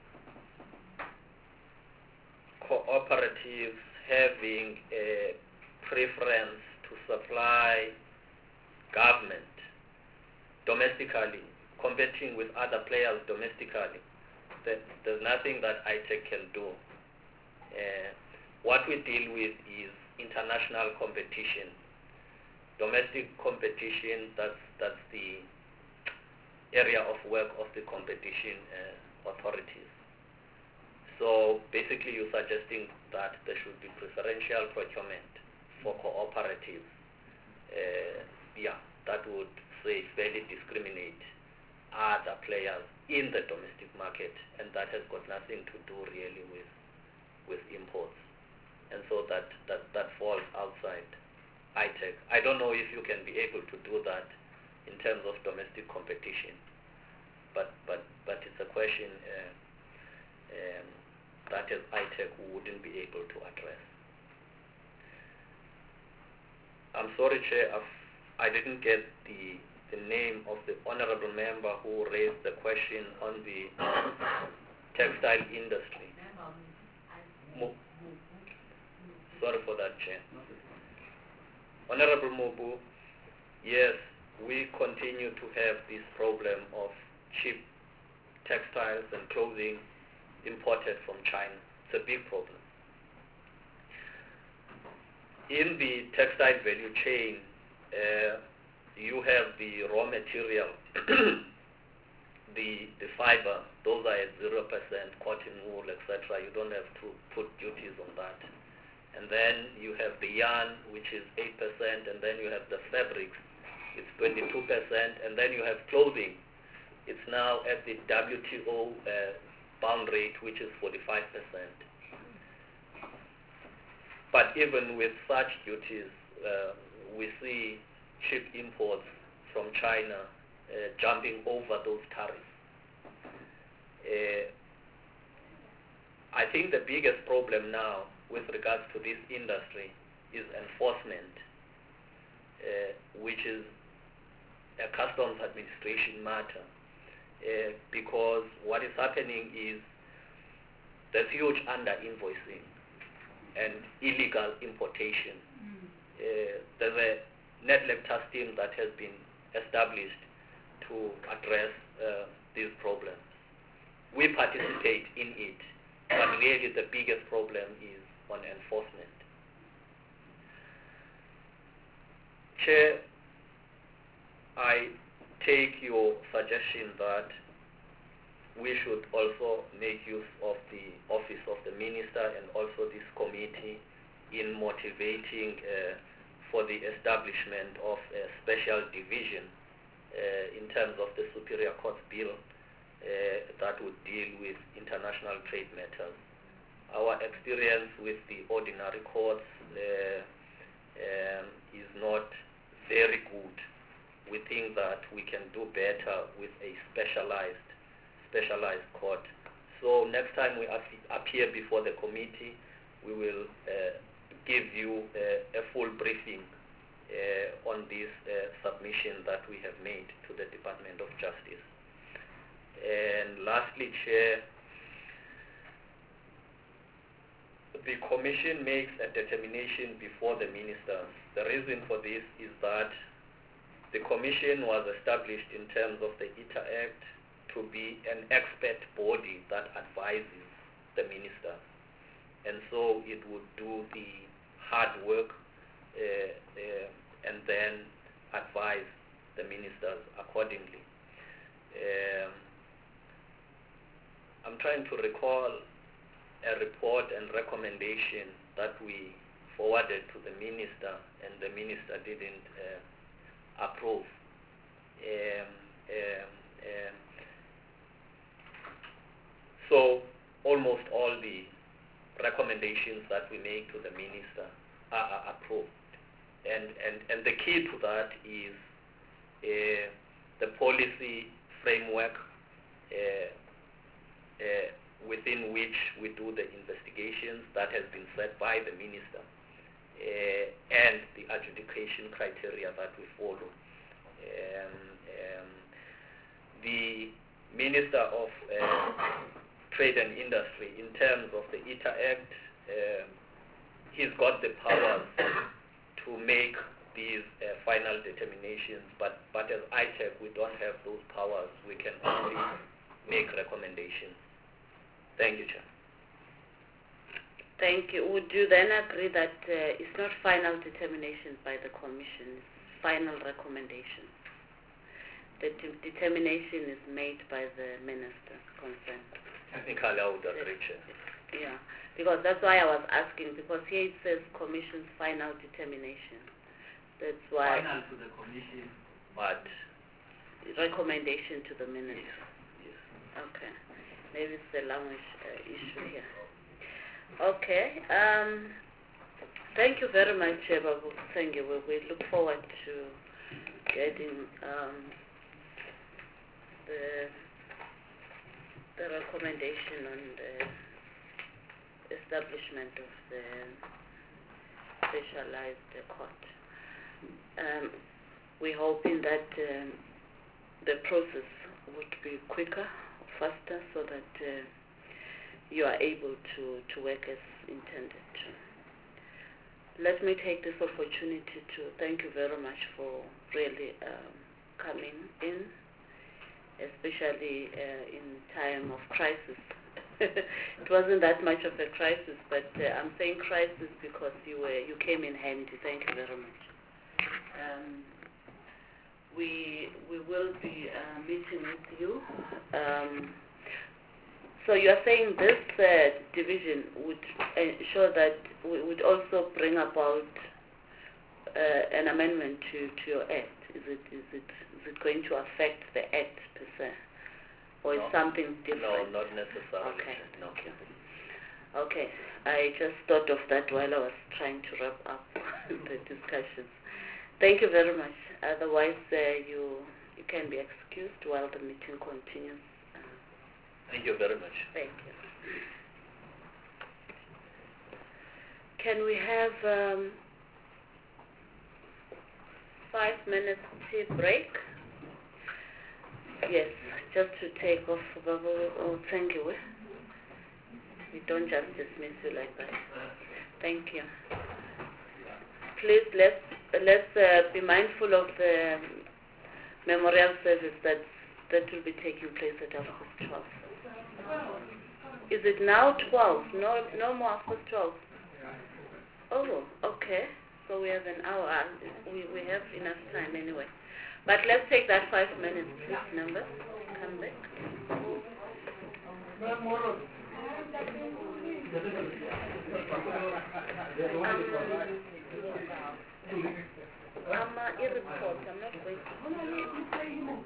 cooperatives having a preference to supply government domestically, competing with other players domestically, that there's nothing that I T E C can do. Uh, what we deal with is international competition. Domestic competition, that's, that's the area of work of the competition uh, authorities. So basically you're suggesting that there should be preferential procurement for cooperatives. Uh, yeah, that would say fairly discriminate other players in the domestic market, and that has got nothing to do really with with imports. And so that, that, that falls outside I T E C. I don't know if you can be able to do that in terms of domestic competition, but but but it's a question uh, um, that as I T E C wouldn't be able to address. I'm sorry, Chair, I've, I didn't get the the name of the honorable member who raised the question on the textile industry. Mo sorry for that, Chair. Honorable Mobu, yes, we continue to have this problem of cheap textiles and clothing imported from China. It's a big problem. In the textile value chain, uh, you have the raw material, the, the fiber, those are at zero percent, cotton wool, et cetera. You don't have to put duties on that. And then you have the yarn, which is eight percent, and then you have the fabrics, it's twenty-two percent, and then you have clothing. It's now at the W T O uh, bound rate, which is forty-five percent. But even with such duties, uh, we see cheap imports from China uh, jumping over those tariffs. Uh, I think the biggest problem now with regards to this industry is enforcement, uh, which is a customs administration matter, uh, because what is happening is there's huge under-invoicing and illegal importation. Mm. Uh, there's a net lecture team that has been established to address uh, these problems. We participate in it, but really the biggest problem is on enforcement. Chair, I take your suggestion that we should also make use of the office of the minister and also this committee in motivating uh, for the establishment of a special division uh, in terms of the Superior Court Bill uh, that would deal with international trade matters. Our experience with the ordinary courts uh, um, is not very good. We think that we can do better with a specialized specialized court. So next time we appear before the committee, we will uh, give you uh, a full briefing uh, on this uh, submission that we have made to the Department of Justice. And lastly, Chair, the Commission makes a determination before the ministers. The reason for this is that the Commission was established in terms of the ITA Act to be an expert body that advises the ministers. And so it would do the hard work uh, uh, and then advise the ministers accordingly. Um, I'm trying to recall a report and recommendation that we forwarded to the minister, and the minister didn't uh, approve. Um, um, um, so almost all the recommendations that we make to the minister are, are approved. And, and, and the key to that is uh, the policy framework uh, uh, within which we do the investigations that has been set by the minister, uh, and the adjudication criteria that we follow. Um, um, the Minister of uh, Trade and Industry, in terms of the ITA Act, uh, he's got the powers to make these uh, final determinations, but, but as I T E C, we don't have those powers. We can only make recommendations. Thank you, Chair. Thank you. Would you then agree that uh, it's not final determinations by the Commission, it's final recommendations? The de determination is made by the minister concerned. Technically, I would agree, Chair. Yeah, because that's why I was asking, because here it says Commission's final determination. That's why. Final to the Commission, but recommendation to the minister. Yes. Okay. Maybe it's the language uh, issue here. Okay. Um, thank you very much, Babu. Thank you. We, we look forward to getting um, the the recommendation on the establishment of the specialized court. Um, we're hoping that um, the process would be quicker, faster, so that uh, you are able to, to work as intended. Let me take this opportunity to thank you very much for really um, coming in, especially uh, in time of crisis. It wasn't that much of a crisis, but uh, I'm saying crisis because you were you came in handy. Thank you very much. Um, we we will be uh, meeting with you. Um, so you are saying this uh, division would ensure that we would also bring about uh, an amendment to, to your act. Is it is it is it going to affect the act per se, or no, is something different? No, not necessarily. Okay, no. thank you. Okay, I just thought of that while I was trying to wrap up the discussions. Thank you very much. Otherwise, uh, you you can be excused while the meeting continues. Uh, Thank you very much. Thank you. Can we have um, five minutes tea break? Yes, just to take off. Oh, thank you. We don't just dismiss you like that. Thank you. Please let's let's uh, be mindful of the memorial service that that will be taking place at half past twelve. Is it now twelve? No, no more half past twelve. Oh, okay. So we have an hour. We we have enough time anyway. But let's take that five minutes, please. Number, come back. Um, I'm uh, in report. I'm not going to.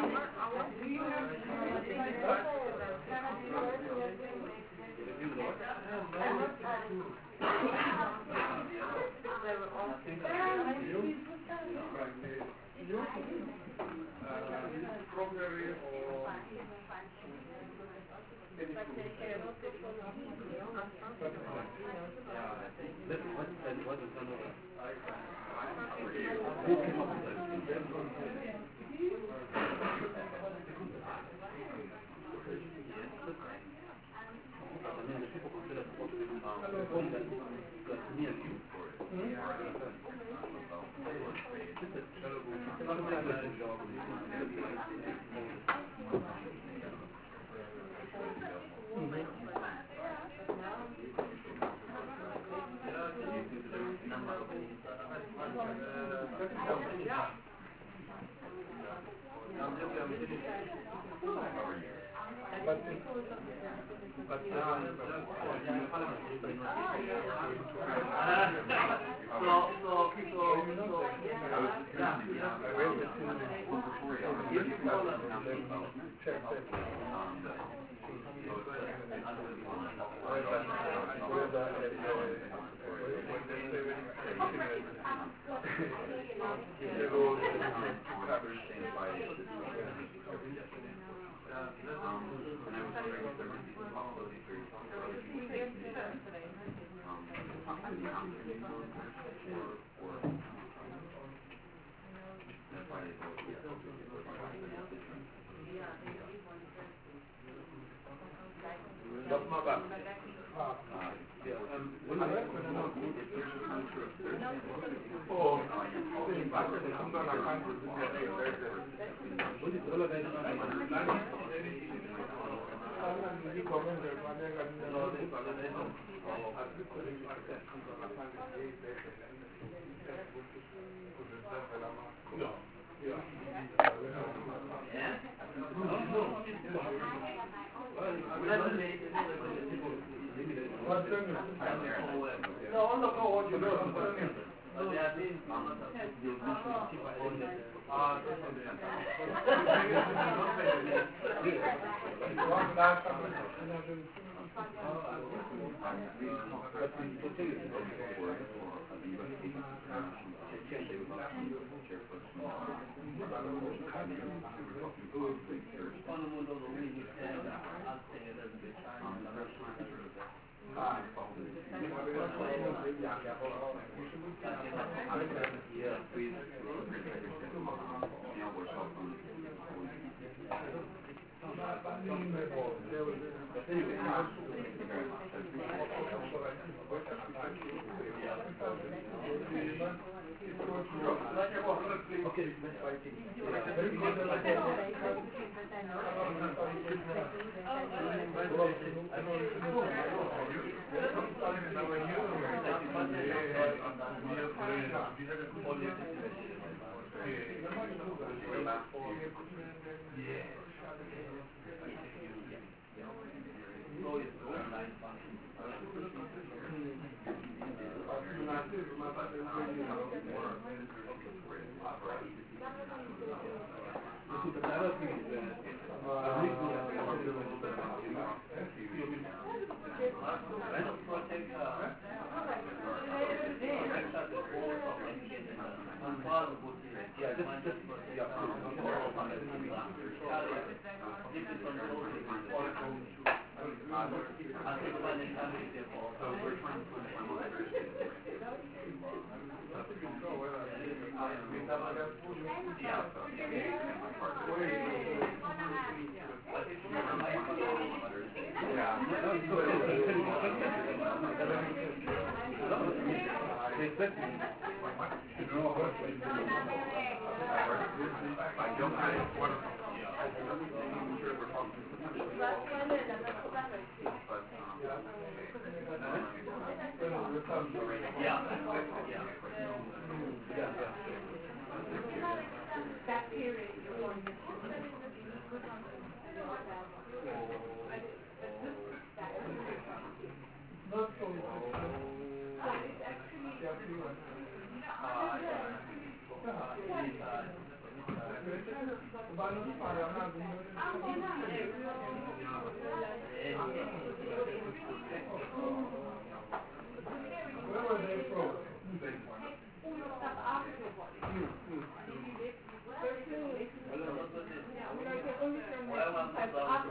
No, no, no. strawberry or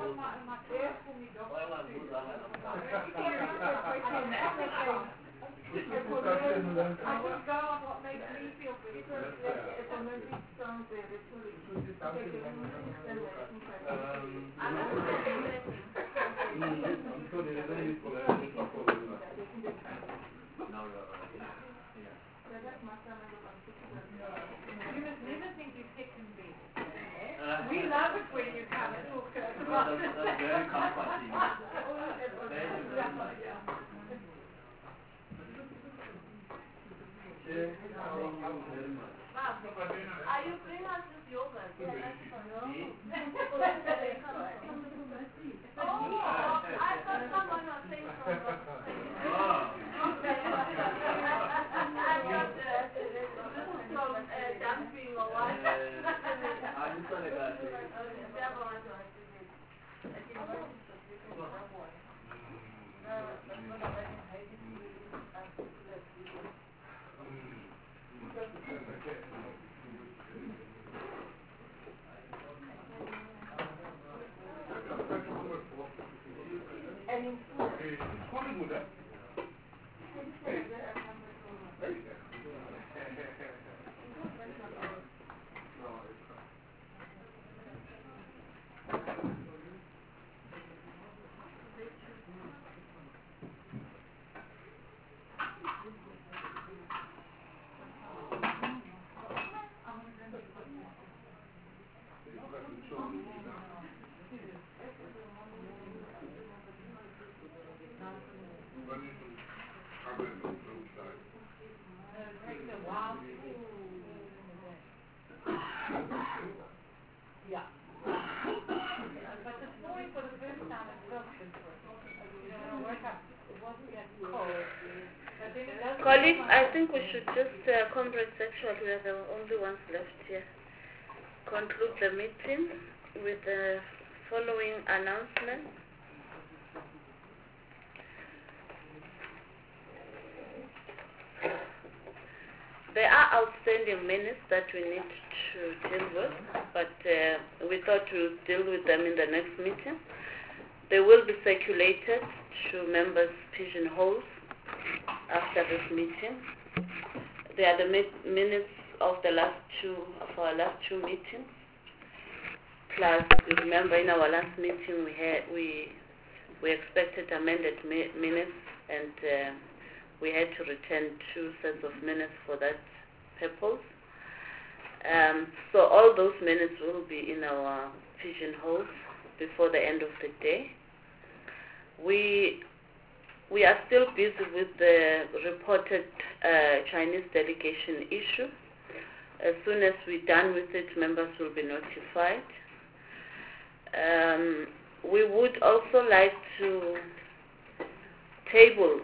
We love it when you come and talk to us. Well, that's, that's very comforting. Are you bringing us this yogurt? Yeah, that's for you. Oh, I thought someone was saying from Oh. I thought uh, this is from uh, dumping or what? I'm sorry about it. Yeah. But this morning for the first time it felt different. You know, I woke up, it wasn't that cold. But then it does Colleagues, I think we should just, uh, comrades, actually, we are the only ones left here. Conclude the meeting with the following announcement. There are outstanding minutes that we need to deal with, but uh, we thought we'll deal with them in the next meeting. They will be circulated to members' pigeonholes after this meeting. They are the mi- minutes of the last two of our last two meetings. Plus, you remember in our last meeting we had we we expected amended mi- minutes, and uh, we had to return two sets of minutes for that purpose. Um, so all those minutes will be in our pigeonholes before the end of the day. We we are still busy with the reported uh, Chinese delegation issue. As soon as we're done with it, members will be notified. Um, we would also like to table,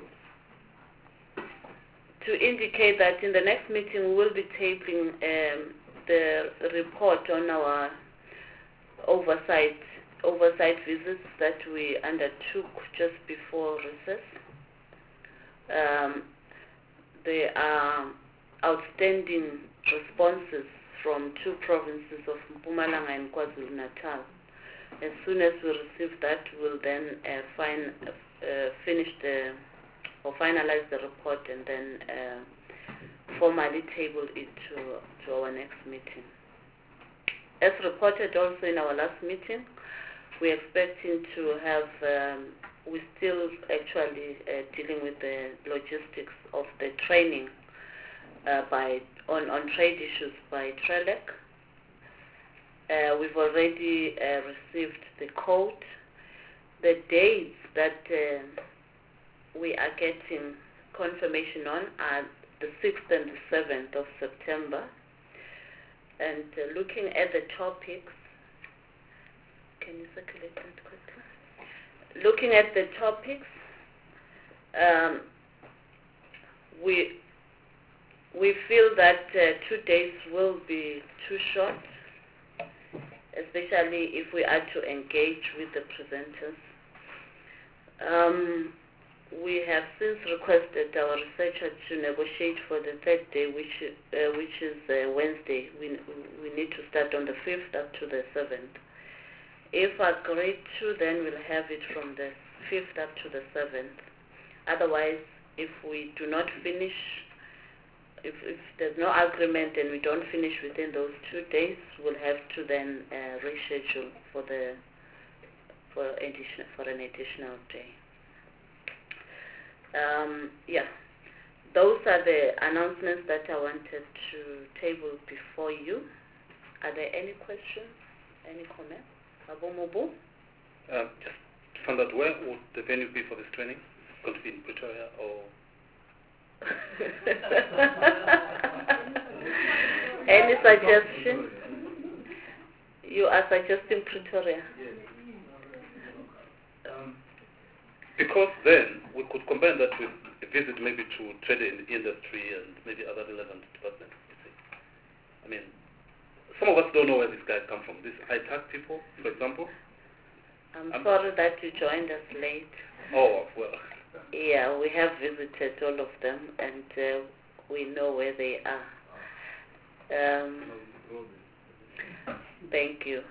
to indicate that in the next meeting we will be tabling um, the report on our oversight oversight visits that we undertook just before recess. Um, there are outstanding responses from two provinces of Mpumalanga and KwaZulu-Natal. As soon as we receive that, we'll then uh, fin- uh, finish the or finalize the report and then uh, formally table it to, to our next meeting. As reported also in our last meeting, we're expecting to have, um, we're still actually uh, dealing with the logistics of the training uh, by on, on trade issues by TRELEC. Uh, we've already uh, received the code. The dates that uh, we are getting confirmation on are the sixth and the seventh of September. And uh, looking at the topics, can you circulate that quickly? Looking at the topics, um, we we feel that uh, two days will be too short, especially if we are to engage with the presenters. Um, we have since requested our researcher to negotiate for the third day, which uh, which is uh, Wednesday. We we need to start on the fifth up to the seventh. If agreed to, then we'll have it from the fifth up to the seventh. Otherwise, if we do not finish, if, if there's no agreement and we don't finish within those two days, we'll have to then uh, reschedule for the for addition for an additional day. Um, yeah, those are the announcements that I wanted to table before you. Are there any questions? Any comments? Abu Mubu? Uh, just to find out, where would the venue be for this training? Going to be in Pretoria or? Any suggestion? You are suggesting Pretoria? Um, because then we could combine that with a visit maybe to trade in industry and maybe other relevant departments. You see. I mean, some of us don't know where these guys come from. These I TAC people, for example. I'm, I'm sorry that you joined us late. Oh, well. Yeah, we have visited all of them and uh, we know where they are. Um, thank you.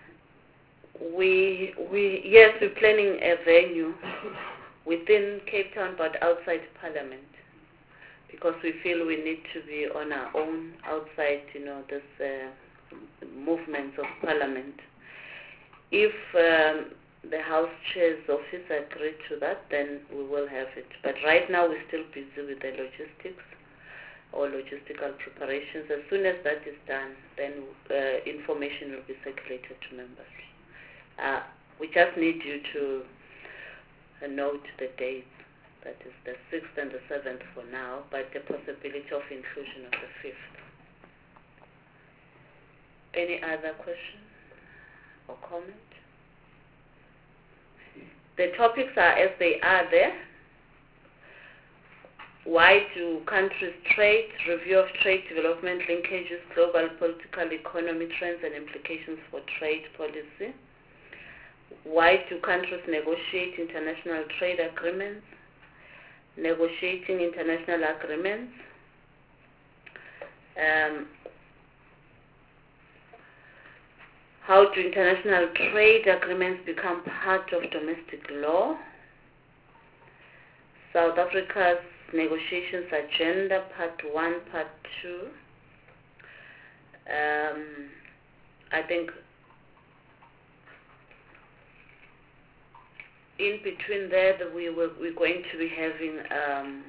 We, we, yes, we're planning a venue within Cape Town but outside Parliament because we feel we need to be on our own outside, you know, this uh, movements of Parliament. If um, the House Chair's office agreed to that, then we will have it. But right now we're still busy with the logistics or logistical preparations. As soon as that is done, then uh, information will be circulated to members. Uh, we just need you to uh, note the dates. That is the sixth and the seventh for now, but the possibility of inclusion of the fifth. Any other question or comment? The topics are as they are there. Why do countries trade? Review of trade development linkages, global political economy trends and implications for trade policy. Why do countries negotiate international trade agreements? Negotiating international agreements. Um, how do international trade agreements become part of domestic law? South Africa's negotiations agenda, part one, part two. Um, I think in between there, the, we were, we're going to be having um,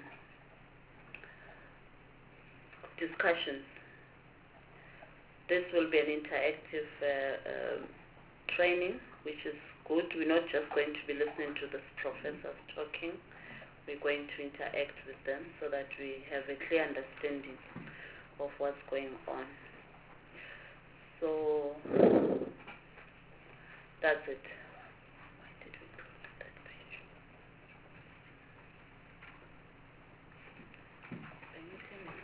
discussions. This will be an interactive uh, uh, training, which is good. We're not just going to be listening to the professors talking. We're going to interact with them so that we have a clear understanding of what's going on. So that's it. Why did we close that page? Can you tell me?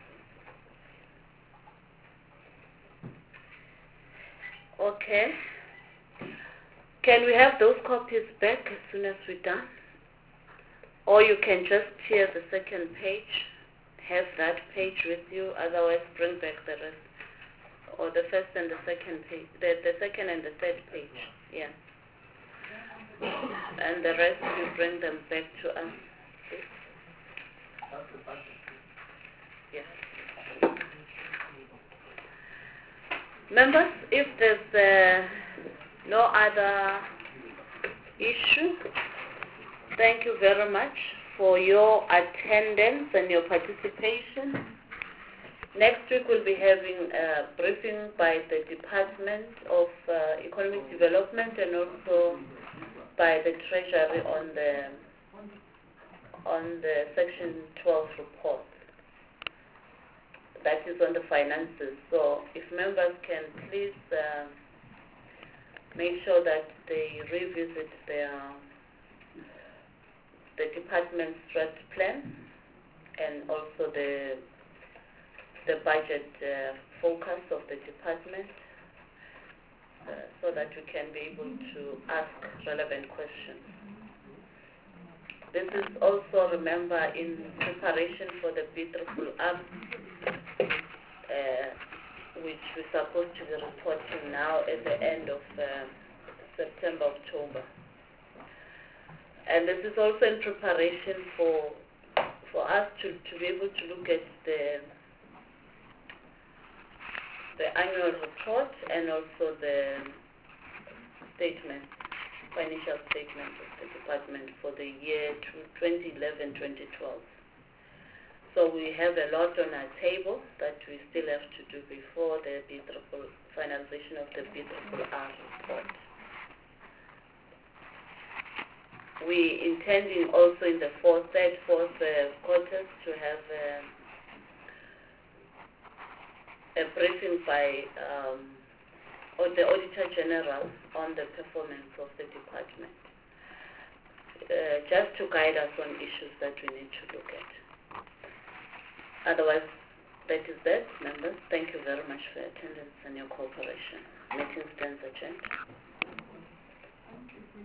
Okay. Can we have those copies back as soon as we're done? Or you can just tear the second page, have that page with you, otherwise bring back the rest. Or the first and the second page, the, the second and the third page, yeah. And the rest you bring them back to us. Yeah. Members, if there's uh, no other issue, thank you very much for your attendance and your participation. Next week we'll be having a briefing by the Department of uh, Economic Development and also by the Treasury on the on the Section twelve report. That is on the finances. So if members can please uh, make sure that they revisit their the department's strat plan and also the the budget uh, focus of the department uh, so that we can be able to ask relevant questions. This is also, remember, in preparation for the Beautiful Arm, uh, which we're supposed to be reporting now at the end of uh, September, October. And this is also in preparation for for us to, to be able to look at the the annual report and also the statement, financial statement of the department for the year twenty eleven twenty twelve. So we have a lot on our table that we still have to do before the B triple finalization of the B triple R report. We intending also in the fourth, third, fourth uh, quarters to have uh, a briefing by um, or the Auditor General on the performance of the department, uh, just to guide us on issues that we need to look at. Otherwise, that is that, members. Thank you very much for your attendance and your cooperation. Meeting stands adjourned.